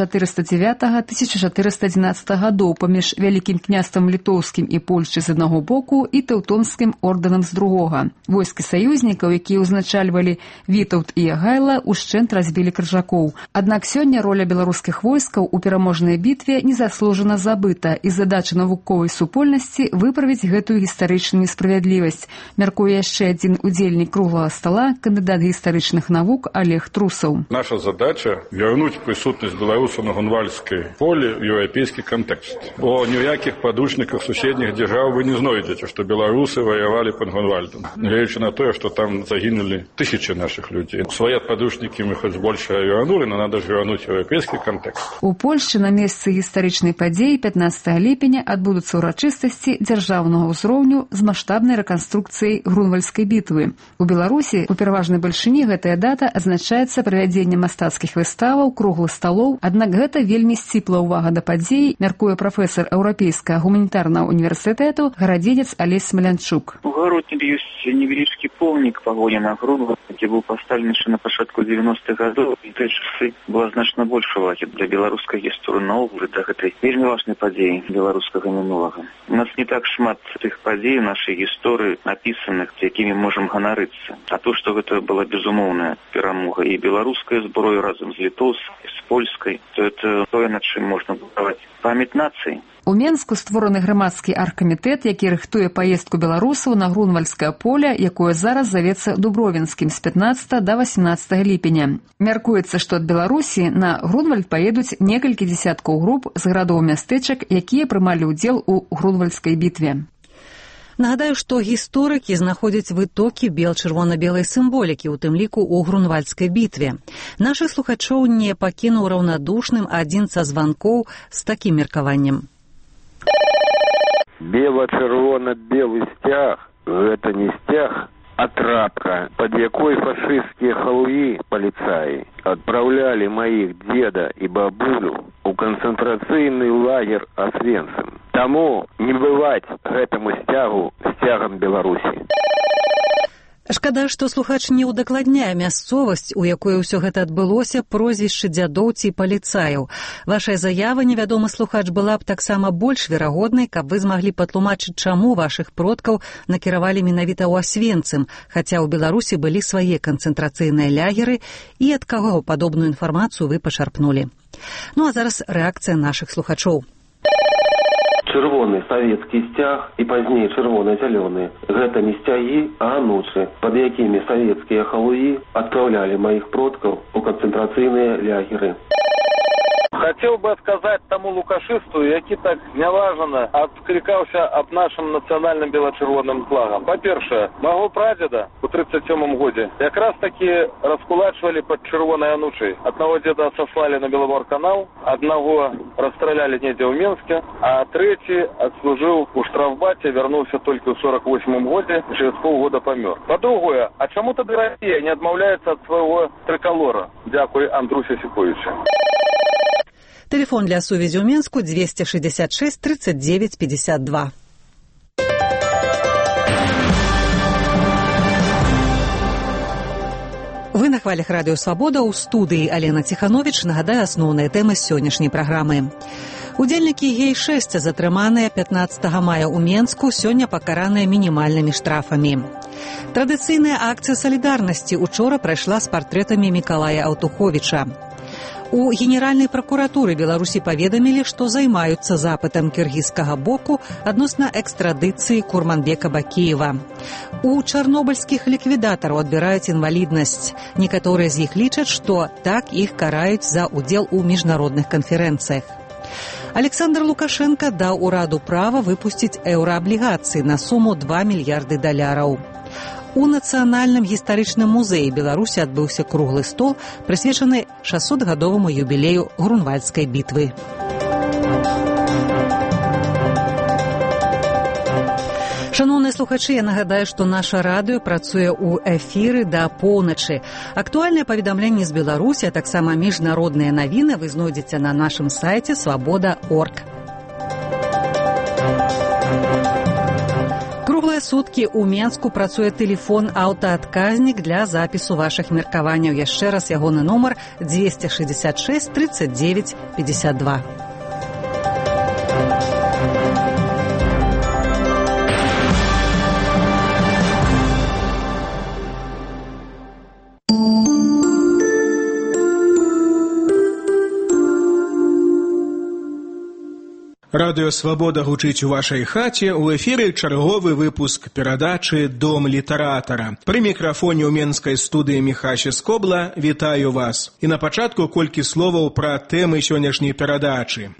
1409-1411 годов паміж Вялікім княствам Літоўскім і Польшчай з аднаго боку і Тэўтонскім ордэнам з другога. Войскі саюзнікаў, якія ўзначальвалі Вітаўт і Ягайла, ушчэнт разбілі крыжакоў. Аднак сёння роля беларускіх войскаў у пераможнай бітве незаслужана забыта, і задача навуковай супольнасці выправіць гэтую гістарычную несправядлівасць, мяркуе яшчэ адзін удзельнік круглага стала, кандыдат гістарычных навук Олег Трусаў. Наша задача вернуть присутность белорусов на Грунвальдской поле в европейский контекст. О ніяких подручниках соседних держав вы не знойдете, что белорусы воевали под Грунвальдом. Речь на то, что там загинули тысячи наших людей. Свои подручники мы хоть больше вернули, но надо же вернуть европейский контекст. У Польшчы на месцы гістарычнай падзеі 15 ліпеня адбудуцца ўрачыстасці дзяржаўнага ўзроўню з маштабнай рэканструкцыяй Грунвальдскай бітвы. У Беларусі у пераважнай бальшыні гэтая дата азначаецца правядзеннем мастацкіх выставаў, круглых сталоў, аднак гэта вельмі сціпла ўвага да падзей, мяркуе прафесар Еўрапейскага гуманітарнага універсітэту, гарадзенец Алесь Смалянчук. У Гаротнебе ёсць невялічкі помнік пагоні на Грунвальд, які быў паставлены яшчэ на пачатку 90-х гадоў. І той часы была значна больш увагі для беларускай гісторыі наогул да гэтай вельмі важнай падзеі беларускага мінулага. У нас не так шмат тых падзей у нашай гісторыі напісаных, якімі можам ганарыцца. А то, што гэта была безумоўная перамога і беларускай зброі разам з літоўскай, з польскай, то это тое, над чым можна будаваць памяць нацыі. У Менску створаны грамадскі аргкамітэт, які рыхтуе паездку беларусаў на Грунвальдскае поле, якое зараз завецца Дубровінскім з 15 до 18 ліпеня. Мяркуецца, што ад Беларусі на Грунвальд паедуць некалькі дзесяткаў груп з гарадоў мястэчак, якія прымалі ўдзел у Грунвальдскай бітве. Нагадаю, што гісторыкі знаходзяць вытокі бел-чырвона-белай сімволікі, у тым ліку ў Грунвальдскай бітве. Нашых слухачоў не пакінуў раўнадушным адзін са званкоў з такім меркаваннем. Бело-чырвона-белы сцяг – гэта не сцяг, атрапка, под якой фашистские халуи полицаи отправляли моих деда и бабулю у концентрационный лагерь Освенцим. Тому не бывать гэтаму сцягам Беларусі. Шкада, што слухач не ўдакладняе мясцовасць, у якой ўсё гэта адбылося, прозвішчы дзядоў ці паліцаяў. Вашая заява, невядомы слухач, была б таксама больш верагоднай, каб вы змаглі патлумачыць, чаму вашых продкаў накіравалі менавіта ў Асвенцым, хаця ў Беларусі былі свае канцэнтрацыйныя лягеры, і ад каго падобную інфармацыю вы пачарпнулі. Ну а зараз рэакцыя нашых слухачоў. Чырвоны савецкі сцяг і пазней чырвона-зялёны. Гэта не сцягі, а анучы, пад якімі савецкія халуі адпраўлялі маіх продкаў у канцэнтрацыйныя лягеры. Хотел бы отказать тому лукашисту, які так няважана откликался об нашем национальном бело-червоным флагом. По-перше, моего прадеда у 37-м годе как раз таки раскулачивали под червоной анучей. Одного деда сослали на Беломор-канал, одного расстреляли негде в Минске, а третий отслужил у штрафбате, вернулся только в 48-м годе, через полгода помер. По-другое, а чему тогда Россия не отмовляется от своего триколора? Дякую, Андрюся Сиповича. Телефон для сувязі ў Менску 266 39 52. Вы на хвалях радыё «Свабода», у студыі Алена Ціхановіч. Нагадаю асноўныя тэмы сённяшняй праграмы. Удзельнікі гей-6 затрыманыя 15 мая ў Менску, сёння пакараныя мінімальнымі штрафамі. Традыцыйная акцыя салідарнасці учора прайшла з партрэтамі Мікалая Аўтуховіча. У Генеральнай пракуратуры Беларусі паведамілі, што займаюцца запытам кіргізскага боку адносна экстрадыцыі Курманбека Бакеева. У чарнобыльскіх ліквідатараў адбіраюць інваліднасць. Некаторыя з іх лічаць, што так іх караюць за ўдзел у міжнародных канферэнцыях. Александр Лукашенко даў ураду права выпусціць еўрааблігацыі на суму $2 мільярды. У Нацыянальным гістарычным музеі Беларусі адбыўся круглы стол, прысвечаны 600-гадоваму юбілею Грунвальдскай бітвы. Шановныя слухачы, я нагадаю, што наша радыё працуе ў эфіры да поўначы. Актуальныя паведамленні з Беларусі, а таксама міжнародныя навіны вы знойдзеце на нашым сайце свабода.орг. Круглыя суткі ў Менску працуе тэлефон-аўтаадказнік для запісу вашых меркаванняў. Яшчэ раз ягоны нумар 266 39 52. Радыё «Свабода» гучыць у вашай хаце. У эфіры чарговы выпуск перадачы «Дом літаратара». Пры мікрафоне ў менскай студыі Міхася Скобла вітаю вас. І на пачатку колькі словаў пра тэмы сённяшняй перадачы.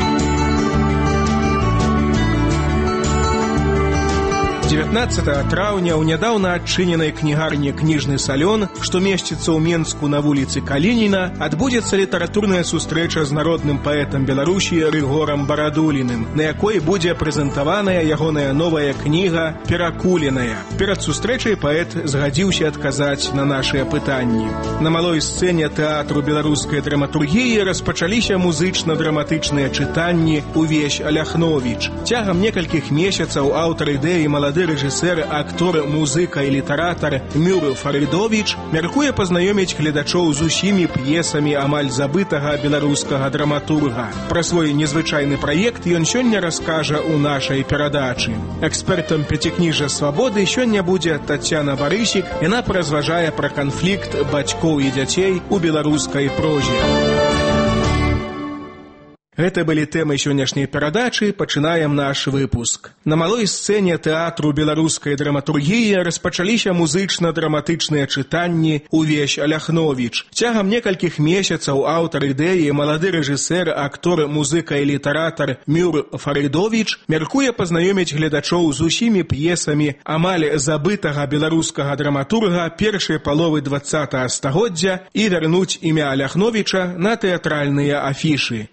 19 траўня ў нядаўна адчыненай кнігарні «Кніжны салён», што месціцца ў Менску на вуліцы Калініна, адбудзецца літаратурная сустрэча з народным паэтам Беларусі Рыгорам Барадуліным, на якой будзе прэзентаваная ягоная новая кніга «Перакуленая». Перад сустрэчай паэт згадзіўся адказаць на нашыя пытанні. На малой сцэне тэатру беларускай драматургіі распачаліся музычна-драматычныя чытанні «Увесь Аляхновіч». Цягам некалькіх месяцаў аўтар ідэі малады рэжысэр, актор, музыка і літаратар Мюр Фарыдовіч мяркуе пазнаёміць гледачоў з усімі п'есамі амаль забытага беларускага драматурга. Пра свой незвычайны праект ён сёння раскажа ў нашай перадачы. Экспертам пяцікніжжа «Свабоды» сёння будзе Тацяна Барысік. Яна паразважае пра канфлікт бацькоў і дзяцей у беларускай прозе. Гэта былі тэмы сённяшняй перадачы. Пачынаем наш выпуск. На малой сцэне тэатру беларускай драматургіі распачаліся музычна-драматычныя чытанні «Увесь Аляхновіч». Цягам некалькіх месяцаў аўтар ідэі, малады рэжысэр, актор, музыка і літаратар Мюр Фарыдовіч мяркуе пазнаёміць гледачоў з усімі п'есамі амаль забытага беларускага драматурга першай паловы 20 стагоддзя і вярнуць імя Аляхновіча на тэатральныя афішы. Сёння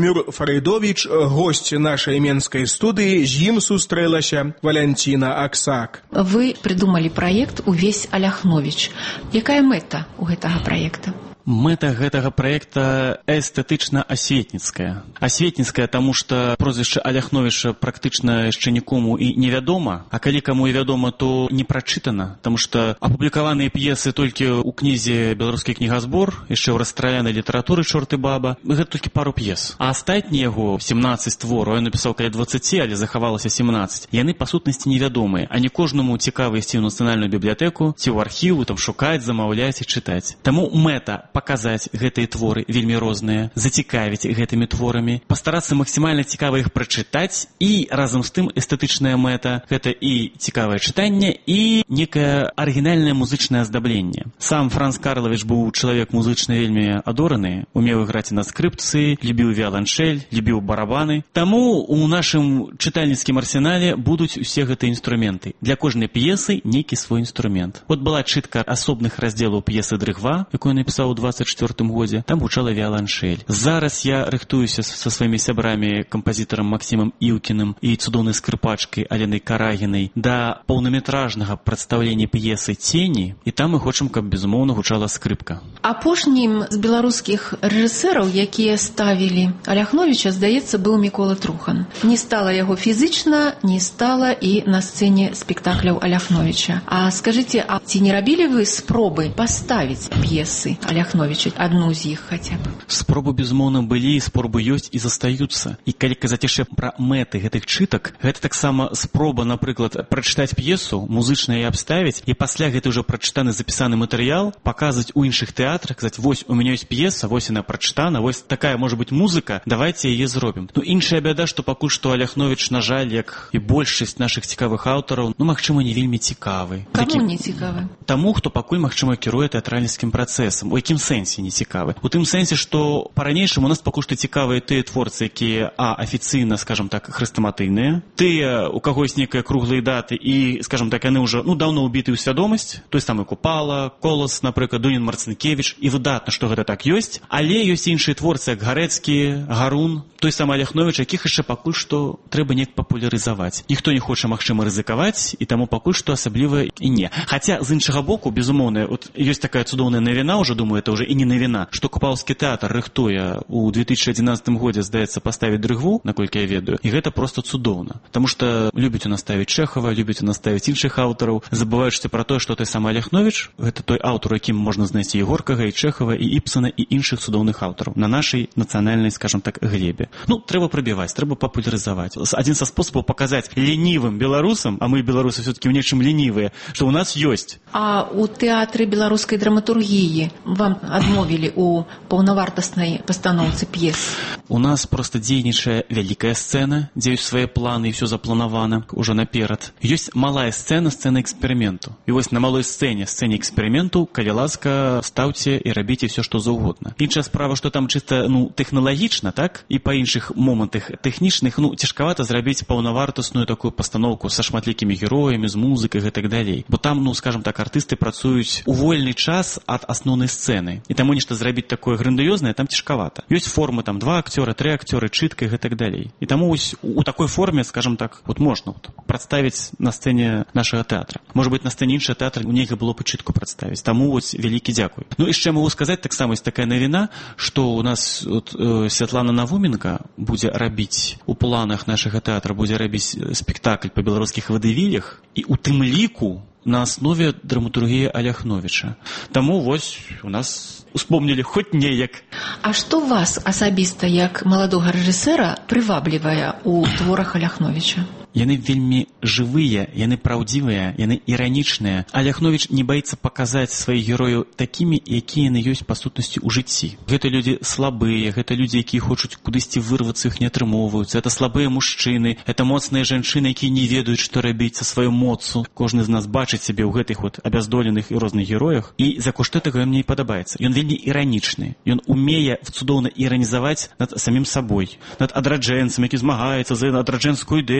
Тымур Фарыдович, гость нашей менской студии, з ім сустрэлася Валянціна Аксак. Вы придумали проект «Увесь Аляхнович». Якая мэта у гэтага проекта? Мэта гэтага праекта эстэтычна-асветніцкая. Асветніцкая, таму што прозвішча Аляхновіча практычна яшчэ нікому і невядома, а калі каму і вядома, то не прачытана, таму што апублікаваныя п'есы толькі ў кнізе «Беларускі кнігазбор», яшчэ ў расстраянай літаратуры «Чорт і баба», гэта толькі пару п'ес. А астатнія яго 17 твораў, ён напісаў каля 20, але захавалася 17, яны па сутнасці невядомыя, а не кожнаму цікава ісці ў нацыянальную бібліятэку ці ў архіву, там шукаць, замаўляць і чытаць. Таму мэта паказаць гэтыя творы вельмі розныя, зацікавіць гэтымі творамі, пастарацца максімальна цікава іх прачытаць, і разам з тым эстэтычная мэта — гэта і цікавае чытанне, і некае арыгінальнае музычнае аздабленне. Сам Франц Карлавіч быў чалавек музычна вельмі адораны, умеў іграць на скрыпцы, любіў віяланчэль, любіў барабаны. Таму у нашым чытальніцкім арсенале будуць усе гэтыя інструменты. Для кожнай п'есы нейкі свой інструмент. От была чытка асобных раздзелаў п'есы «Дрыгва», якую напісаў у 24 годзе, там гучала віяланчэль. Зараз я рыхтуюся са сваімі сябрамі, кампазітарам Максімам Іўкіным і цудоўнай скрыпачкай Аленай Карагінай да паўнаметражнага прадстаўлення п'есы «Цені», і там мы хочам, каб, безумоўна, гучала скрыпка. Апошнім з беларускіх рэжысэраў, якія ставілі Аляхновіча, здаецца, быў Мікола Трухан. Не стала яго фізічна, не стала і на сцэне спектакляў Аляхновіча. А скажыце, а ці не рабілі вы спробы паставіць п'есы Аляхновіча, адну з іх хаця б? Спробы, безумоўна, былі, спробы ёсць і застаюцца. І калі казаць яшчэ пра мэты гэтых чытак, гэта таксама спроба, напрыклад, прачытаць п'есу, музычна яе абставіць, і пасля гэты ўжо прачытаны, запісаны матэрыял паказваць у іншых тэатрах, казаць, вось у мяне ёсць п'еса, вось яна прачытана, вось такая можа быць музыка, давайце яе зробім. Ну, іншая бяда, што пакуль што Аляхновіч, на жаль, як і большасць нашых цікавых аўтараў, ну, магчыма, не вельмі цікавы. Каму не цікавы? Таму, хто пакуль, магчыма, кіруе тэатральніцкім працэсам. У якім сэнсе не цікавы? У тым сэнсе, што па-ранейшаму у нас пакуль што цікавыя тыя творцы, якія, афіцыйна, скажам так, хрэстаматыйныя, тыя, у каго ёсць некая круглыя даты і, скажам так, яны ўжо, даўно ўбіты ў свядомасць, той самы Купала, Колас, напрыклад, Дунін Марцынкевіч, і выдатна, што гэта так ёсць, але ёсць іншыя творцы, як Гарэцкі, Гарун, той самы Аляхновіч, якіх яшчэ пакуль што трэба неяк папулярызаваць. Ніхто не хоча, магчыма, рызыкаваць, і таму пакуль што асабліва і не. Хаця, з іншага боку, безумоўна, от ёсць такая цудоўная навіна, уже думаю, это уже і не навіна, што Купалскі тэатр рыхтуе у 2011 годзе, здаецца, паставіць Дрыгву, наколькі я ведаю, і гэта просто цудоўна. Таму што любіць у нас ставіць Чэхава, любіць у нас ставіць іншых аўтараў, забываючыся пра тое, што той самы Аляхновіч — гэта той аўтар, якім можна знайсці і Горкага, і Чэхава, і Іпсена, і іншых цудоўных аўтараў на нашай нацыянальнай, скажам так, глебе. Трэба прабіваць, трэба папулярызаваць. Адзін са спосабаў паказаць ленівым беларусам, а мы, беларусы, все-таки ў нечым ленівыя, што ў нас ёсць. А у тэатры беларускай драматургіі вам адмовілі у паўнавартаснай пастаноўцы п'ес? У нас проста дзейнічае вялікая сцэна, дзе ёсць свае планы, і ўсё запланавана ўжо наперад. Ёсць малая сцэна, сцэна эксперыменту. І вось на малой сцэне эксперыменту, калі ласка, стаўце і рабіце все, што заўгодна. Іншая справа, што там чыста, тэхналагічна, так? І па іншых момантах тэхнічных, цяжкавата зрабіць паўнавартасную такую пастаноўку са шматлікімі героямі, з музыкай і так далей. Бо там, скажам так, артысты працуюць у вольны час ад асноўнай сцэны. І таму нешта зрабіць такое грандыёзнае там цяжкавата. Ёсць формы, там 2 акцёры, 3 акцёры, чытка і так далей. І таму вось у такой форме, скажам так, можна прадставіць на сцэне нашага тэатра. Можа быць, на сцэне іншага тэатра нельга было б чытку прадставіць. Таму вось вялікі дзякуй. Яшчэ магу сказаць, таксама ёсць такая навіна, што у нас Святлана Навуменка будзе рабіць у планах нашага тэатра, будзе рабіць спектакль па беларускіх вадывілях, і у тым ліку на аснове драматургіі Аляхновіча. Таму вось у нас успомнілі хоць неяк. А што вас асабіста, як маладога рэжысэра, прываблівае ў творах Аляхновіча? Яны вельмі жывыя, яны праўдзівыя, яны іранічныя. Аляхновіч не баіцца паказаць сваіх герояў такімі, якія яны ёсць па сутнасці ў жыцці. Гэта людзі слабыя, гэта людзі, якія хочуць кудысьці вырвацца, іх не атрымоўваюцца. Это слабыя мужчыны, это моцныя жанчыны, якія не ведаюць, што рабіць са сваёй моцу. Кожны з нас бачыць сябе ў гэтых абяздоленых і розных героях, і за кошт гэтага ён мне і падабаецца. Ён вельмі іранічны. Ён умее цудоўна іранізаваць над самім сабой, над адраджэнцам, які змагаецца за адраджэнскую ідэю, а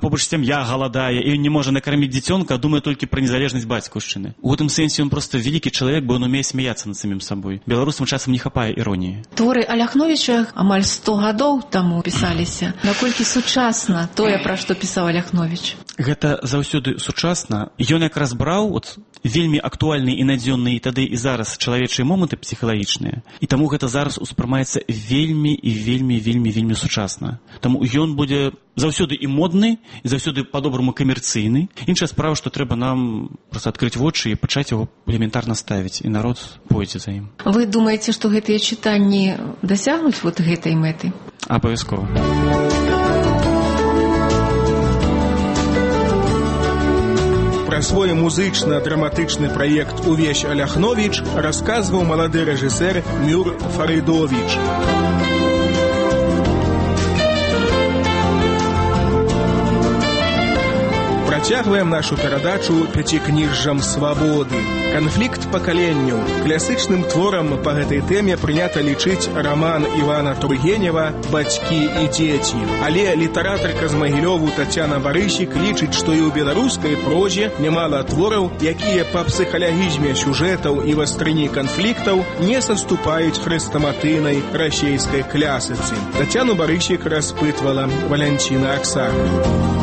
побач сям'я галадае, і ён не можа накарміць дзіцёнка, а думае толькі пра незалежнасць бацькаўшчыны. У гэтым сэнсе ён проста вялікі чалавек, бо ён умее смяяцца над самім сабой. Беларусам часам не хапае іроніі. Творы Аляхновіча амаль 100 гадоў таму пісаліся. Наколькі сучасна тое, пра што пісаў Аляхновіч? Гэта заўсёды сучасна. Ён якраз браў вельмі актуальныя і надзённыя тады і зараз чалавечыя моманты псіхалагічныя. І таму гэта зараз успрымаецца вельмі і вельмі сучасна. Таму ён будзе заўсёды і модны, і заўсёды па-добраму камерцыйны. Іншая справа, што трэба нам проста адкрыць вочы і пачаць яго элементарна ставіць, і народ пойдзе за ім. Вы думаеце, што гэтыя чытанні дасягнуць гэтай мэты? Абавязкова. Пра свой музычна-драматычны праект «Увесь Аляхновіч» расказваў малады рэжысэр Мюр Фарыдовіч. Працягваем нашу перадачу «Пяцікніжжам свабоды». Канфлікт пакаленняў. Класычным творам па гэтай тэме прынята лічыць раман Івана Тургенева «Бацькі і дзеці». Але літаратарка з Магілёву Тацяна Барысік лічыць, што і ў беларускай прозе нямала твораў, якія па псіхалагізме сюжэтаў і вастрыні канфліктаў не саступаюць хрэстаматыйнай расейскай клясыцы. Тацяну Барысік распытвала Валянціна Аксакова.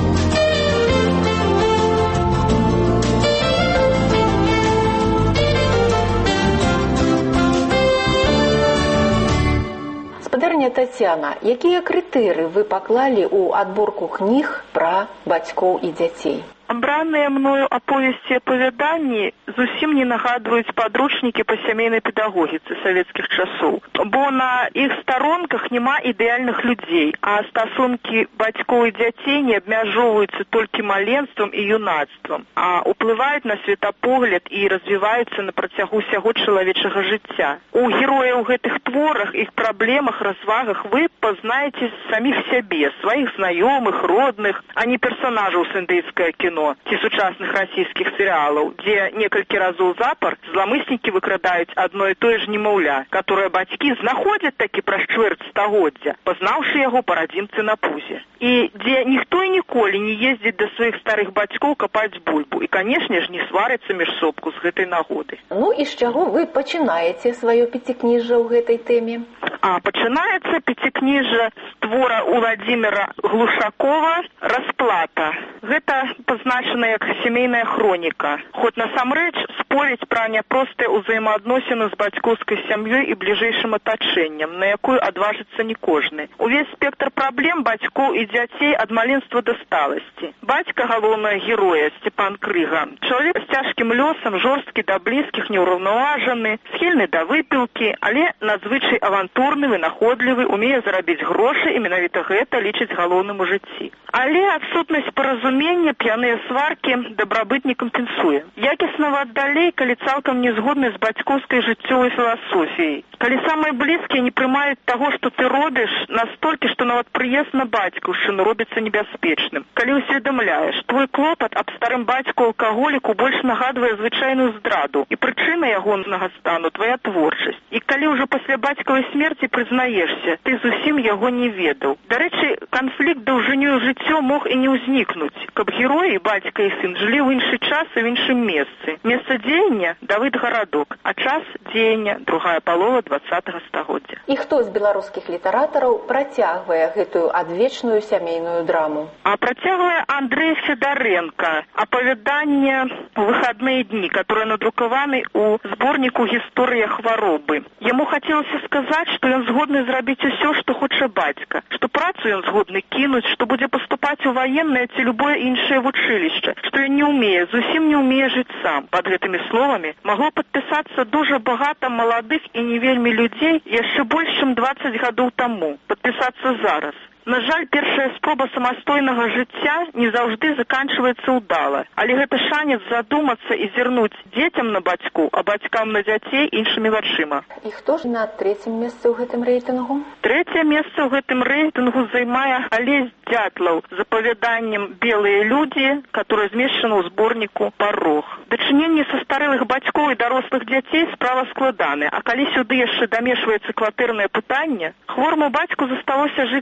Тацяна, якія крытэрыі вы паклалі ў адборку кніг пра бацькоў і дзяцей? Абраныя мною аповесці і апавяданні зусім не нагадваюць падручнікі па сямейнай педагогіцы савецкіх часоў, бо на іх старонках няма ідэальных людзей, а стасункі бацькоў і дзяцей не абмяжоўваюцца толькі маленствам і юнацтвам, а ўплываюць на светапогляд і развіваюцца на працягу ўсяго чалавечага жыцця. У герояў гэтых творах, іх праблемах, развагах вы пазнаеце саміх сябе, сваіх знаёмых, родных, а не персонажаў з індыйскае кіно ці сучасных расійскіх серыялаў, дзе некалькі разоў запар зламыснікі выкрадаюць адно і тое ж немаўля, которое бацькі знаходзяць такі праз чвэрць стагоддзя, пазнаўшы яго па радзімцы на пузе. І дзе ніхто і ніколі не ездзіць да сваіх старых бацькоў капаць бульбу і, канешне ж, не сварыцца між собку з гэтай нагоды. Ну і з чаго вы пачынаеце сваё пяцікніжжа ў гэтай тэме? Пачынаецца пяцікніжжа з твора Уладзіміра Глушакова «Расплата». Гэта пазначана як сямейная хроніка. Хоць насамрэч споріць пра няпростыя ўзаемаадносіны з бацькоўскай сям'ёй і бліжэйшым атачэннем, на якую адважыцца не кожны. Увесь спектр праблем бацькоў і дзяцей ад маленства да сталасці. Бацька галоўнага героя Сцепан Крыга. Чалавек з цяжкім лёсам, жорсткі да блізкіх, неўраўнаважаны, схільны да выпілкі, але надзвычай авантурны, вынаходлівы, умее зарабіць грошы і менавіта гэта лічыць галоўным у жыцці. Але адсутнасць паразумення, п'яныя сваркі дабрабыт не кампенсуе. Якіснага далей, калі цалкам не згодны з бацькоўскай жыццёвай філасофіяй. Калі самыя блізкія не прымаюць таго, што ты робіш, настолькі, што нават прыезд на бацькаўшчыну робіцца небяспечным. Калі усведамляеш, твой клопат аб старым бацьку-алкаголіку больш нагадвае звычайную здраду, і прычына ягонага стану твая творчасць. І калі ўжо пасля бацькавай смерці прызнаешся, ты зусім яго не ведаў. Дарэчы, канфлікт даўжынёю жыццё мог і не ўзнікнуць, каб героі, бацька і сын, жылі ў іншы час і ў іншым месцы. Месца дзеяння – Давыд гарадок, а час дзеяння – другая палова 20-го стагоддзя. І хто з беларускіх літаратараў працягвае гэтую адвечную сямейную драму? Працягвае Андрэй Федарэнка, апавяданне «Выходныя дні», которые надрукаваны ў зборніку «Гісторыя хваробы». Яму хацелася сказаць, што ён згодны зрабіць усё, што хоча бацька, што працу ён згодны кінуць, што будзе паступаць у ваеннае ці любое іншае вучылішча, што ён не ўмее, зусім не ўмее жыць сам. Пад гэтымі словамі магло падпісацца дуже багата маладых і не вельмі людзей яшчэ больш, чым 20 гадоў таму. Падпісацца зараз. На жаль, першая спроба самастойнага жыцця не заўжды заканчваецца ўдала, але гэта шанец задумацца і зірнуць дзецям на бацьку, а бацькам на дзяцей іншымі вачыма. І хто ж на трэцім месцы ў гэтым рэйтынгу? Трэцяе месца ў гэтым рэйтынгу займае Алесь Дятлаў з апавяданнем «Белыя людзі», которое змешчана ў зборніку «Парог». Дачыненне са старэлых бацькоў і дарослых дзяцей справа складаная, а калі сюды яшчэ дамешваецца кватэрнае пытанне, хвораму бацьку засталося жыць мала,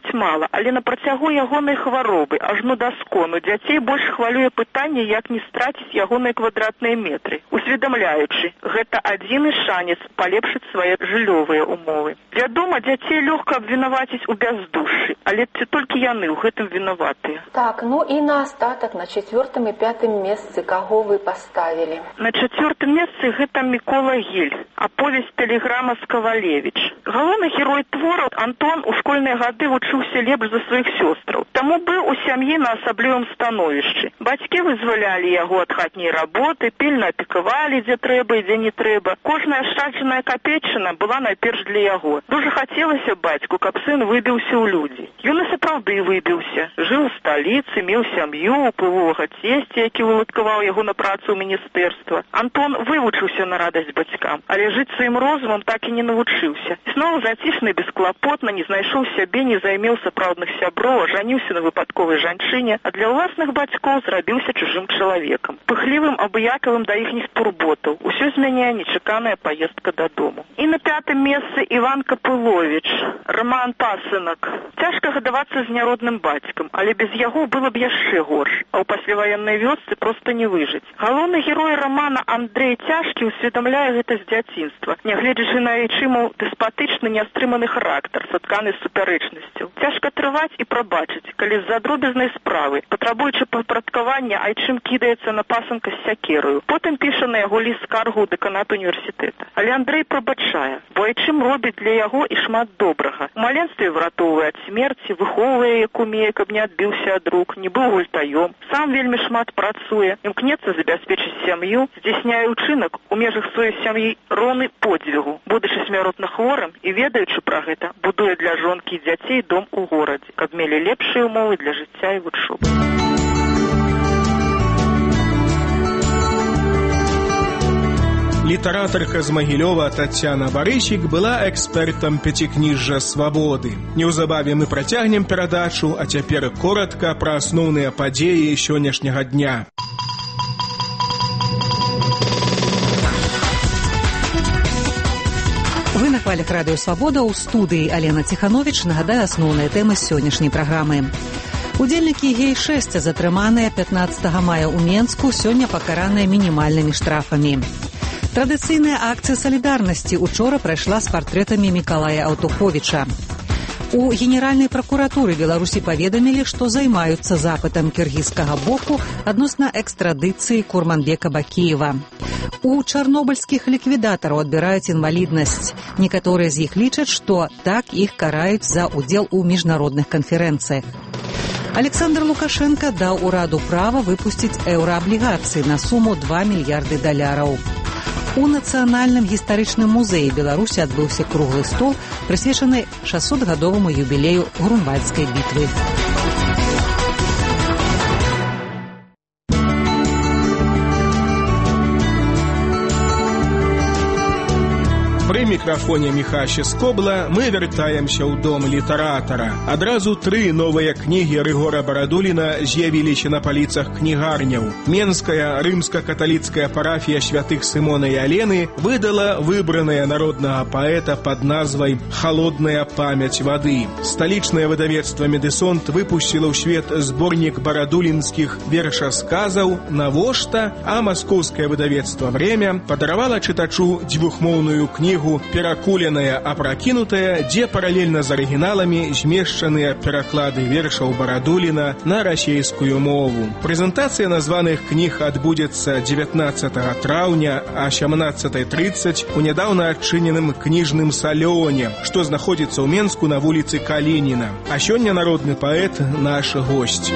але на працягу ягонай хваробы, ажно да скону, дзяцей больш хвалюе пытанне, як не страціць ягоныя квадратныя метры, усведамляючы, гэта адзіны шанец палепшыць свае жыллёвыя умовы. Вядома, дзяцей лёгка абвінаваціць у бяздушшы, але ці толькі яны ў гэтым вінаватыя. Так, ну і на астатак, на 4-м і 5-м месцы каго вы паставілі? На 4-м месцы гэта Мікола Гель, аповесць «Тэлеграма з Кавалевіч». Галоўны герой твора Антон у школьныя гады вучыўся лепш за сваіх сёстраў, таму быў у сям'і на асаблівым становішчы. Бацькі вызвалялі яго ад хатняй работы, пільна апекавалі, дзе трэба і дзе не трэба. Кожная ашчаджаная капейчына была найперш для яго. Дужа хацелася бацьку, каб сын выбіўся ў людзі. Ён і сапраўды выбіўся. Жыў у сталіцы, меў сям'ю, уплывовага цесця, які выладкаваў яго на працу ў міністэрства. Антон вывучыўся на радасць бацькам, але жыць сваім розумам так і не навучыўся. Зноў зацішна і бесклапотна, не знайшоў сябе, не займеў сапраўдных сяброў, ажаніўся на выпадковай жанчыне, а для ўласных бацькоў зрабіўся чужым чалавекам. Пыхлівым, абыякавым да іхніх турботаў. Усё змяняе нечаканая паездка дадому. І на 5-м месцы Іван Капыловіч, раман «Пасынак». Цяжка гадавацца з няродным бацькам, але без яго было б яшчэ горш, а ў пасляваеннай вёсцы проста не выжыць. Галоўны герой рамана Андрэй Цяжкі усведамляе гэта з дзяцінства, нягледзячы на айчымаў дэспатычны нястрыманы характар, сатканы з супярэчнасцю. Цяжка трываць і прабачыць, калі з-за дробязнай справы, патрабуючы падпарадкавання, айчым кідаецца на пасынка з сякерою. Потым піша на яго ліст скаргу ў дэканат універсітэта. Але Андрэй прабачае, бо айчым робіць для яго і шмат добрага. У маленстве выратоўвае ад смерці, выхоўвае як умее, каб не адбіўся ад рук, не быў гультаём, сам вельмі шмат працуе, імкнецца забяспечыць сям'ю, здзяйсняе ўчынак у межах сваёй сям'і роўны подзвігу, будучы смяротна хворым і ведаючы пра гэта, будуе для жонкі і дзяцей дом у горадзе, каб мелі лепшыя ўмовы для жыцця і вучобы. Літаратарка з Магілёва Тацяна Барысік была экспертам пяцікніжжа «Свабоды». Неўзабаве мы працягнем перадачу, а цяпер коратка пра асноўныя падзеі сённяшняга дня. Вы на хвалях радыё «Свабода», ў студыі Алена Ціхановіч. Нагадаю асноўныя тэмы сённяшняй праграмы. Удзельнікі гей-6 затрыманыя 15 мая ў Менску, сёння пакараныя мінімальнымі штрафамі. Традыцыйная акцыя салідарнасці учора прайшла з партрэтамі Мікалая Аўтуховіча. У Генеральнай пракуратуры Беларусі паведамілі, што займаюцца запытам кіргізскага боку адносна экстрадыцыі Курманбека Бакіева. У чарнобыльскіх ліквідатараў адбіраюць інваліднасць. Некаторыя з іх лічаць, што так іх караюць за ўдзел у міжнародных канферэнцыях. Александр Лукашенко даў ураду права выпусціць еўрааблігацыі на суму $2 мільярды. У Нацыянальным гістарычным музеі Беларусі адбыўся круглы стол, прысвечаны 600-гадоваму юбілею Грунвальдскай бітвы. Пры мікрафоне Міхася Скобла мы вяртаемся ў дом літаратара. Адразу 3 новыя кнігі Рыгора Барадуліна з'явіліся на паліцах кнігарняў. Менская рымска-каталіцкая парафія святых Сымона і Алены выдала выбранае народнага паэта пад назвай «Халодная памяць вады». Сталічнае выдавецтва «Медысонт» выпусціла ў свет зборнік барадулінскіх вершасказаў «Навошта», а маскоўскае выдавецтва «Время» падаравала чытачу дзвюхмоўную кнігу «Перакуленая, апракінутая», дзе паралельна з арыгіналамі змешчаныя пераклады вершаў Барадуліна на расейскую мову. Прэзентацыя названых кніг адбудзецца 19 траўня а 17:30 у нядаўна адчыненым кніжным салёне, што знаходзіцца ў Менску на вуліцы Калініна. А сёння народны паэт наш госць.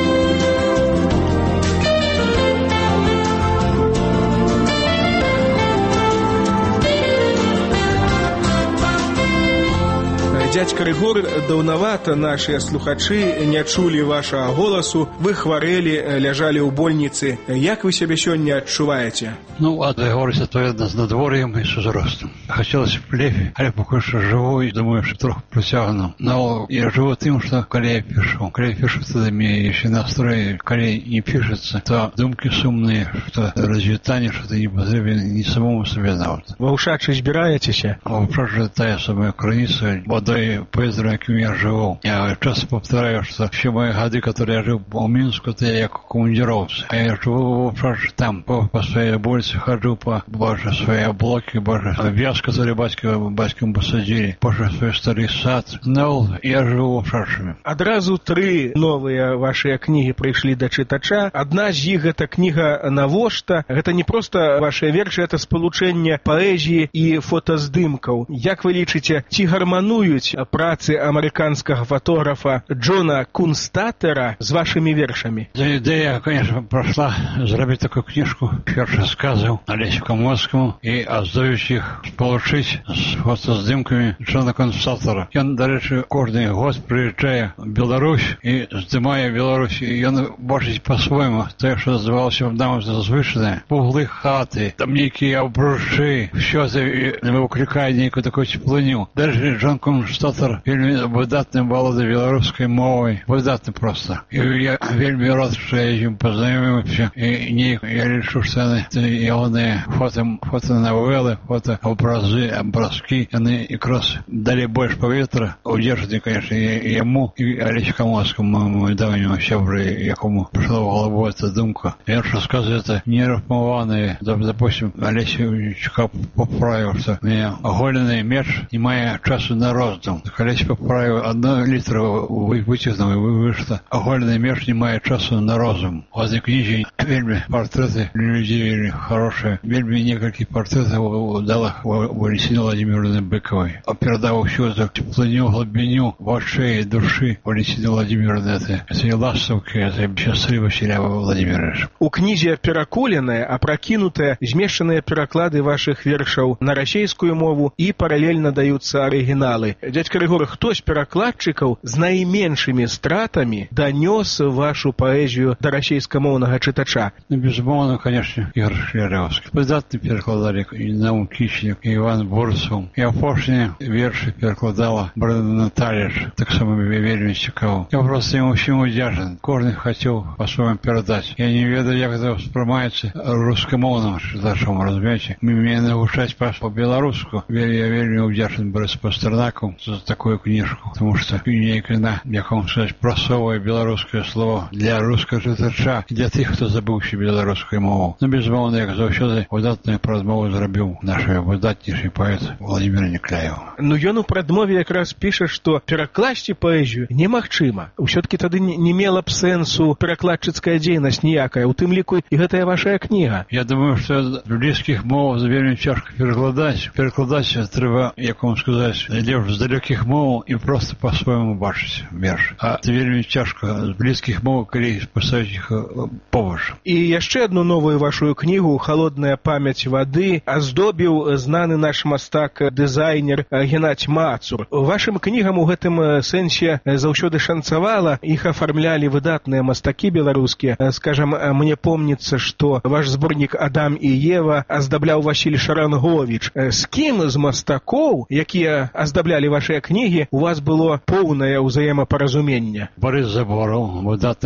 Дядька Рыгор, даўнавата нашыя слухачы не чулі вашага голасу, вы хварэлі, ляжалі ў больніцы. Як вы сябе сёння адчуваеце? Ну, адвагалася адпаведна з надвор'ем і з узростам. Хацелася б лепей, але пакуль што жыву і думаю, што троху працягну. Но я жыву тым, што калі я пішу, тады мне яшчэ настрой, калі не пішацца, то думкі сумныя, што развітанне, што ты не патрэбен ні самому сабе нават. Ва ўшачы збіраецеся? А ўшачы тая самая крыніца, бадай той поездом, яким я живу. Я часто повторяю, что все мои годы, которые я жил в Минску, это я как командировался. А я живу в там, по своей улице хожу, по своей блоке, вяз, который батькам посадили, по свой старый сад. Но я живу в Шаршаме. Адразу 3 новыя вашыя кнігі прыйшлі да чытача. Адна з іх гэта кніга «Навошта». Гэта не проста вашыя вершы, это спалучэнне паэзіі і фотаздымкаў. Як вы лічыце, ці гармануюць працы амерыканскага фотографа Джона Кунстатера з вашымі вершамі? Идея, конечно, прошла зрабіць такую книжку, першы сказаў Олесю Камоцкаму і аздобіць іх спалучыць з фотаздымкамі Джона Кунстатера. Ён, дарэчы, кожны год прыязджае в Беларусь і здымае Беларусь. Ён бачыць по-свойму тое, што здавалося нам зазвычайнае. Вуглы хаты, там нейкія абрушчы, все это выклікае нейкую такую цеплыню. Дарэчы, Джон Кунстатер вельмі выдатны валодае беларускай мовай. Выдатны просто. І я вельмі рад, што я з ім пазнаёміўся. І я лічу, што ягоныя фотонавелы, фотообразы, абразкі, яны якраз далі больш паветра. Удзячны, конечно, і яму, і Олесю Камоцкаму, моему давнему сябру, якому пришла в голову эта думка. Я рассказываю, это не рифмованные. Допустим, Олесечка поправил, что у меня оголенный меч не мая часу на роздум. Олеся поправил 1 литр вытягнул и вышло. Оголенный меч не мая часу на розум. В этой книге вельми портреты людей вельми хорошие. Вельми несколько портретов дала Валентине Владимировне Быковой. Передал всю эту теплыню, глубиню, вашей души Валентины Владимировны. Это не ластовки, это счастливо Василия Владимировича. У кнізе перакуленая, апрокінутая, змешчаныя пераклады вашых вершаў на расейскую мову і паралельна даюцца арыгіналы. Дядька Рыгор, хто з перакладчыкаў з найменшымі стратамі данёс вашу паэзію да расейскамоўнага чытача? Безумоўно, конечно, Игорь Шляревский. Выдатны перакладалі і Наум Кічнік, і Іван Бурцаў. І апошнія вершы перакладала Брада Наталіч, так само вельмі цікаво. Я просто ему всім удзячны. Кожны хацеў по-своему перадаць. Я не ведаю, як это ўспрымаецца рускамоўным чытачом, разумееце. Мяне навучаць по-беларуску. Я вельмі удзячны Борису Пастернаку за такую книжку, потому что нейкая, як вам сказать, прасовае беларускае слово для рускага чытача, для тых, хто забыўся беларускую мову. Ну, безумоўна, як заўсёды, выдатную прадмову зрабіў наш выдатнейшы паэт Владимир Некляев. Ну, ён у прадмове якраз піша, што перакласці паэзію немагчыма. Усё-таки тады не мела б сэнсу перакладчыцкая дзейнасць ніякая, у тым ліку і гэтая ваша кніга. Я думаю, што блізкіх моваў вельмі цяжка перакладаць. Перакладаць трэба, як вам сказаць, лепш з далёкіх моў і проста па-свойму бачыць верш. А це вельмі цяжка з блізкіх моў, калі паставіць іх побач. І яшчэ одну новую вашу кнігу «Холодная памяць вады» аздобіў знаны наш мастак-дызайнер Геннадзь Мацур. Вашым кнігам у гэтым сэнсе заўсёды шанцавала, іх афармлялі выдатныя мастакі беларускія. Скажам, мне помнится, что ваш зборнік «Адам і Ева» аздабляў Васіль Шарангович. З кім з мастакоў, якія аздаблялі вашыя кнігі, у вас было поўнае ўзаемапаразуменне? Борис Заборов выдатна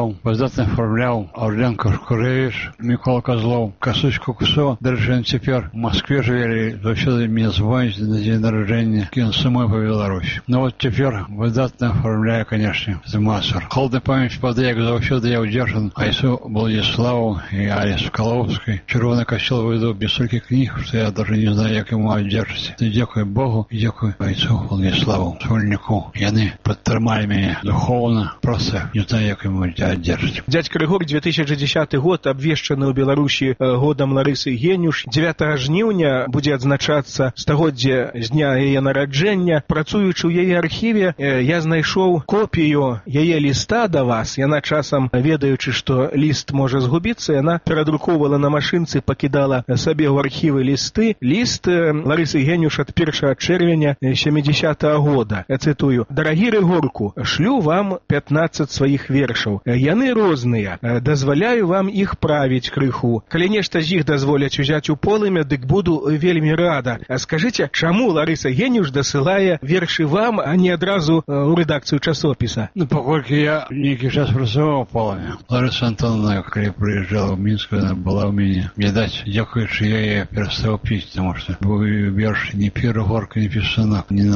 афармляў Орлян Кашкуревич, Микола Козлов, Касусь Куксо. Дарэчы, цяпер в Москве жывелі, заўсёды мне звоняць на дзень нараджэння, ён самой по Беларусі. Ну вот цяпер выдатна афармляе, конечно, Мацур. Холодная памяць вады, як заўсёды, я ўдзячны Айсу Владиславу і Алі Соколовскай. Чырвоны касцёл выдаў без столькі кніг, што я даже не знаю, як яму аддзячыць. Дзякуй Богу і дзякуй Айсу Владиславу, Сольніку. Яны падтрымалі мяне духоўна, просто не знаю, як яму аддзячыць. Дядька Рыгор, 2010 год абвешчаны ў Беларусі годам Ларысы Генюш. 9 жніўня будзе адзначацца стагоддзе з дня яе нараджэння. Працуючы ў яе архіве, я знайшоў копію яе ліста да вас. Яна часам, ведаючы, што ліст можа згубіцца, яна перадрукоўвала на машынцы, пакідала сабе ў архівы лісты. Ліст Ларысы Генюш ад 1 чэрвеня 70-го года. Я цытую: «Дарагі Рыгорку, шлю вам 15 сваіх вершаў. Яны розныя. Дазваляю вам іх правіць крыху. Калі нешта з іх дазволяць узяць у полымя, дык буду вельмі рада. Скажыце, чаму Ларыса Генюш дасылае вершы вам, а не адразу ў рэдакцыю часопіса?» Ну, паколькі я нейкі час працаваў у полымя. Ларыса Антоновна, калі прыязджала ў Мінск, она была ў мяне. Відаць, дзякуючы яе перастаў піць, таму што быў верш не «Піра горка, не пісанок», не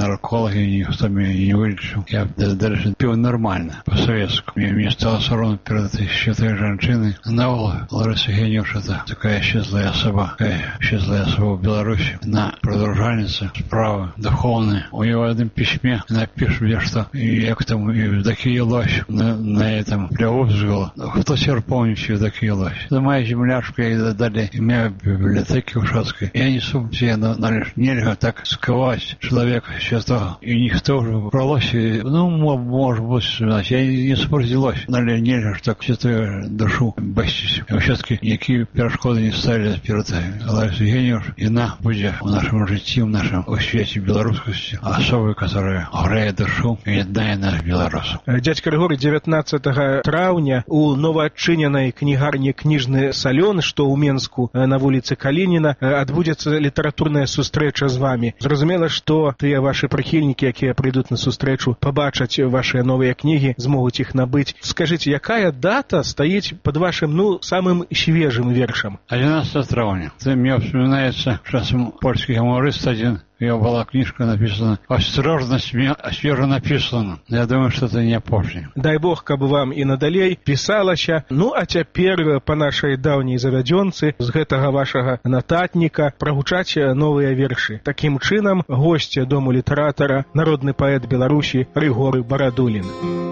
наркологи, никто меня не вылечил. Я дальше пил нормально, по-советскому. Мне стало соромно перед этой счастливой женщиной. Знала Лариса Евгеньевна, это такая счастливая особа в Беларуси. Она продолжальница, справа, духовная. У нее в одном письме она пишет мне, что як-то Евдокия Лось на этом приобзгала. Кто теперь помнит Евдокия Лось? Это моя земляшка, ей дали имя в библиотеке Ушацкой. Я несу себе, нельзя так сковать человека святого. И никто уже про Лоси, может быть, я не спросил Лось. Нельзя так святую душу бастить. Все-таки никакие перешкоды не ставили перед Ларисой Евгеньевной. И она будет в нашем житті, в нашем свете белорусскости особой, которая греет душу и єднає нас белорусов. Дядька Григорий, 19 траўня у новаадчыненай кнігарні «Кніжны салён», што ў Менску на вуліцы Калініна, адбудзецца літаратурная сустрэча з вами. Зразумела, што тыя ваши прыхільнікі, якія прыйдуць на сустрэчу, пабачаць ваши новыя кнігі, змогуць іх набыць. Скажыце, якая дата стаіць пад вашим, самым свежым вершам? 11 траўня. Мне вспоминается часом польский юморист один. У него была книжка написана «Осторожность, свежо написано». Я думаю, что это не опошли. Дай Бог, каб вам і надалей пісалася. А цяпер па нашай даўняй завядзёнцы з гэтага вашага нататніка прагучаць новыя вершы. Такім чынам, госць Дому літаратара, народны паэт Беларусі Рыгоры Барадулін.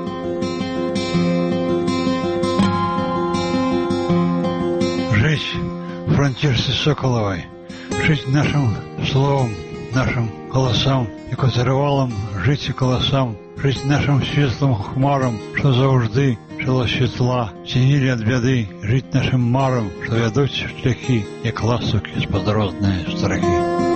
Жить Франтишцы Соколовой, жить нашим словом, нашим голосам и котрывалам, жить и колосам, жить нашим светлым хмарам, что завжды жило світла, цінілі ад бяды, жить нашим марам, что вядуць шляхи, як ластаўкі з падрозныя страхі.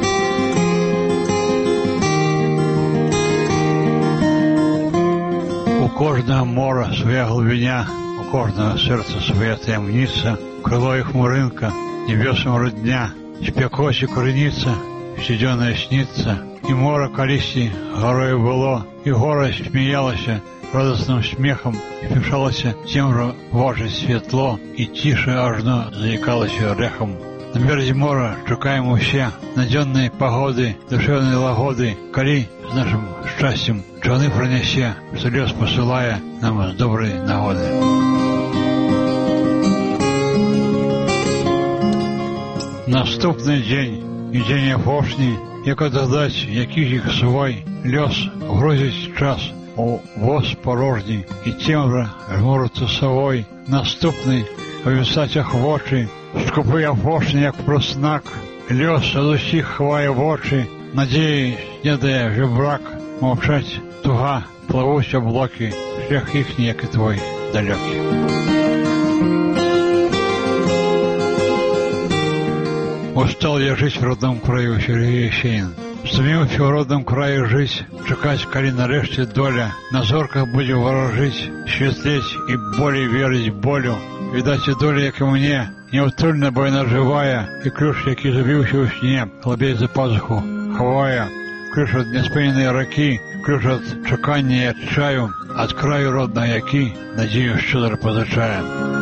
У кожного мора своя глубиня, у кожного сердца своя таямница, крыло и хмурынка, небесам родня, спекося коренится, сидёная снится, и море колисти горою было, и гора смеялася радостным смехом, и пишалася тем же ваше светло, и тише ажно заикалася рехом. На березе мора шукаем усе надзённыя погоды, душевные лагоды, коли с нашим счастьем човны пронесе, что лес посылая нам с доброй нагоды. Наступний день і день апошні, як отдать яких їх свой лёс грозить час у воз порожній, і тем же жмуриться совой. Наступний обвисать охвочі, скупий апошні, як проснак, лёс од усіх ховає в очі, надії не дає жебрак, мовчать туга, плавуть облаки, шлях їхній, як і твой, далекий. Устал я жить в родном краю, Сергей Есенин. Стремился в родном краю жить, чекать, коли нарешті доля на зорках буде ворожить, светлеть и более верить болю. Видать, и доля, як и мне, неутульна бойна живая, и ключ, який забився у сне, хлопей за пазуху ховая. Ключ от неспиненной раки, ключ от чекання и от чаю, от краю родного яки, надію щедро позичає.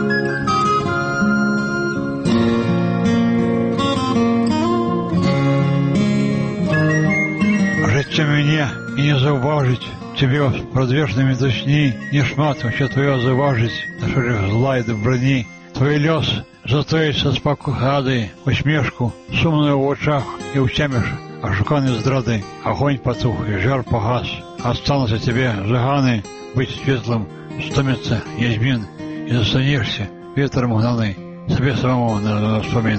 Життя мене і не зауважить, тебе продвижными душні, не шмат вообще твоего заважить, на шорях зла и доброні. Твой лёс затоится с покухадой, усмешку, сумную в очах, и утямишь ошуканной здрады. Огонь потух, и жар погас. Останутся тебе жиганы, быть светлым, стомится язьмин, и застанешься ветром гнанный, себе самому на вспомин.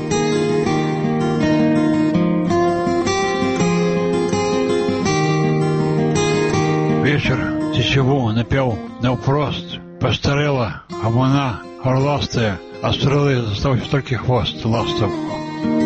Вечер течеву напел навпрост, постарела гомона орластая, а стрелы заставив только хвост ластовку.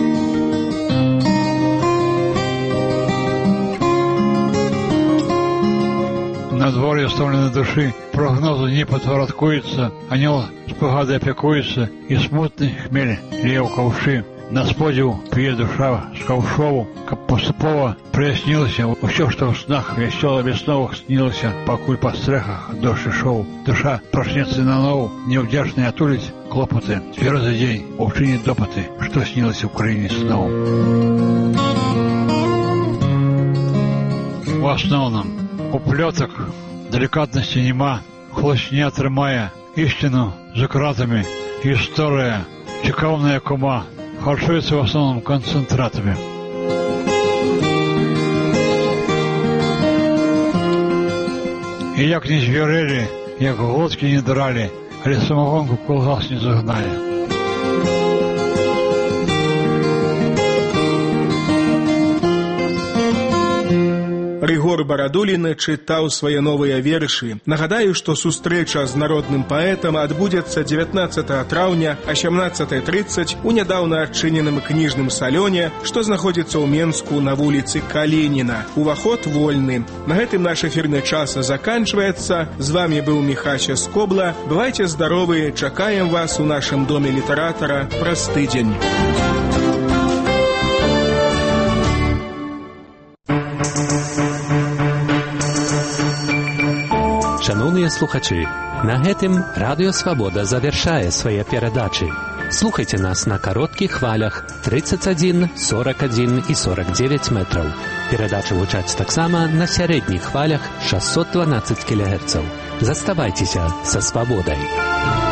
На дворе оставленной души прогнозы не подвороткуются, анел с погадой опекуется, и смутный хмель лев ковши. На сподів п'є душа з ковшову, каб поступово прояснилося усё, что в снах весело весновых снилося, покуль по стрехах дождь шел. Душа проснется на нову, невдячный отулить клопоты, твердый день учинит допыты, что снилось в Украине снова. основном. Уплеток, деликатности нема, хлость не отрымая, истину за кратами, история, цікавная кума, харчуется в основном концентратами. И як не зверели, як глотки не драли, але самогонку в колгас не загнали. Рыгор Барадулін чытаў свае новыя вершы. Нагадаю, што сустрэча з народным паэтам адбудзецца 19 траўня о 17:30 у нядаўна адчыненым кніжным салёне, што знаходзіцца ў Менску на вуліцы Калініна. Уваход вольны. На гэтым наш эфірны час заканчваецца. З вами быў Міхася Скобла. Бывайце здаровы, чакаем вас у нашым доме літаратара праз тыдзень. Шановныя слухачы, на гэтым Радыё Свабода завяршае свае перадачы. Слухайце нас на кароткіх хвалях 31, 41 і 49 метраў. Перадачы гучаць таксама на сярэдніх хвалях 612 кГц. Заставайцеся са свабодай.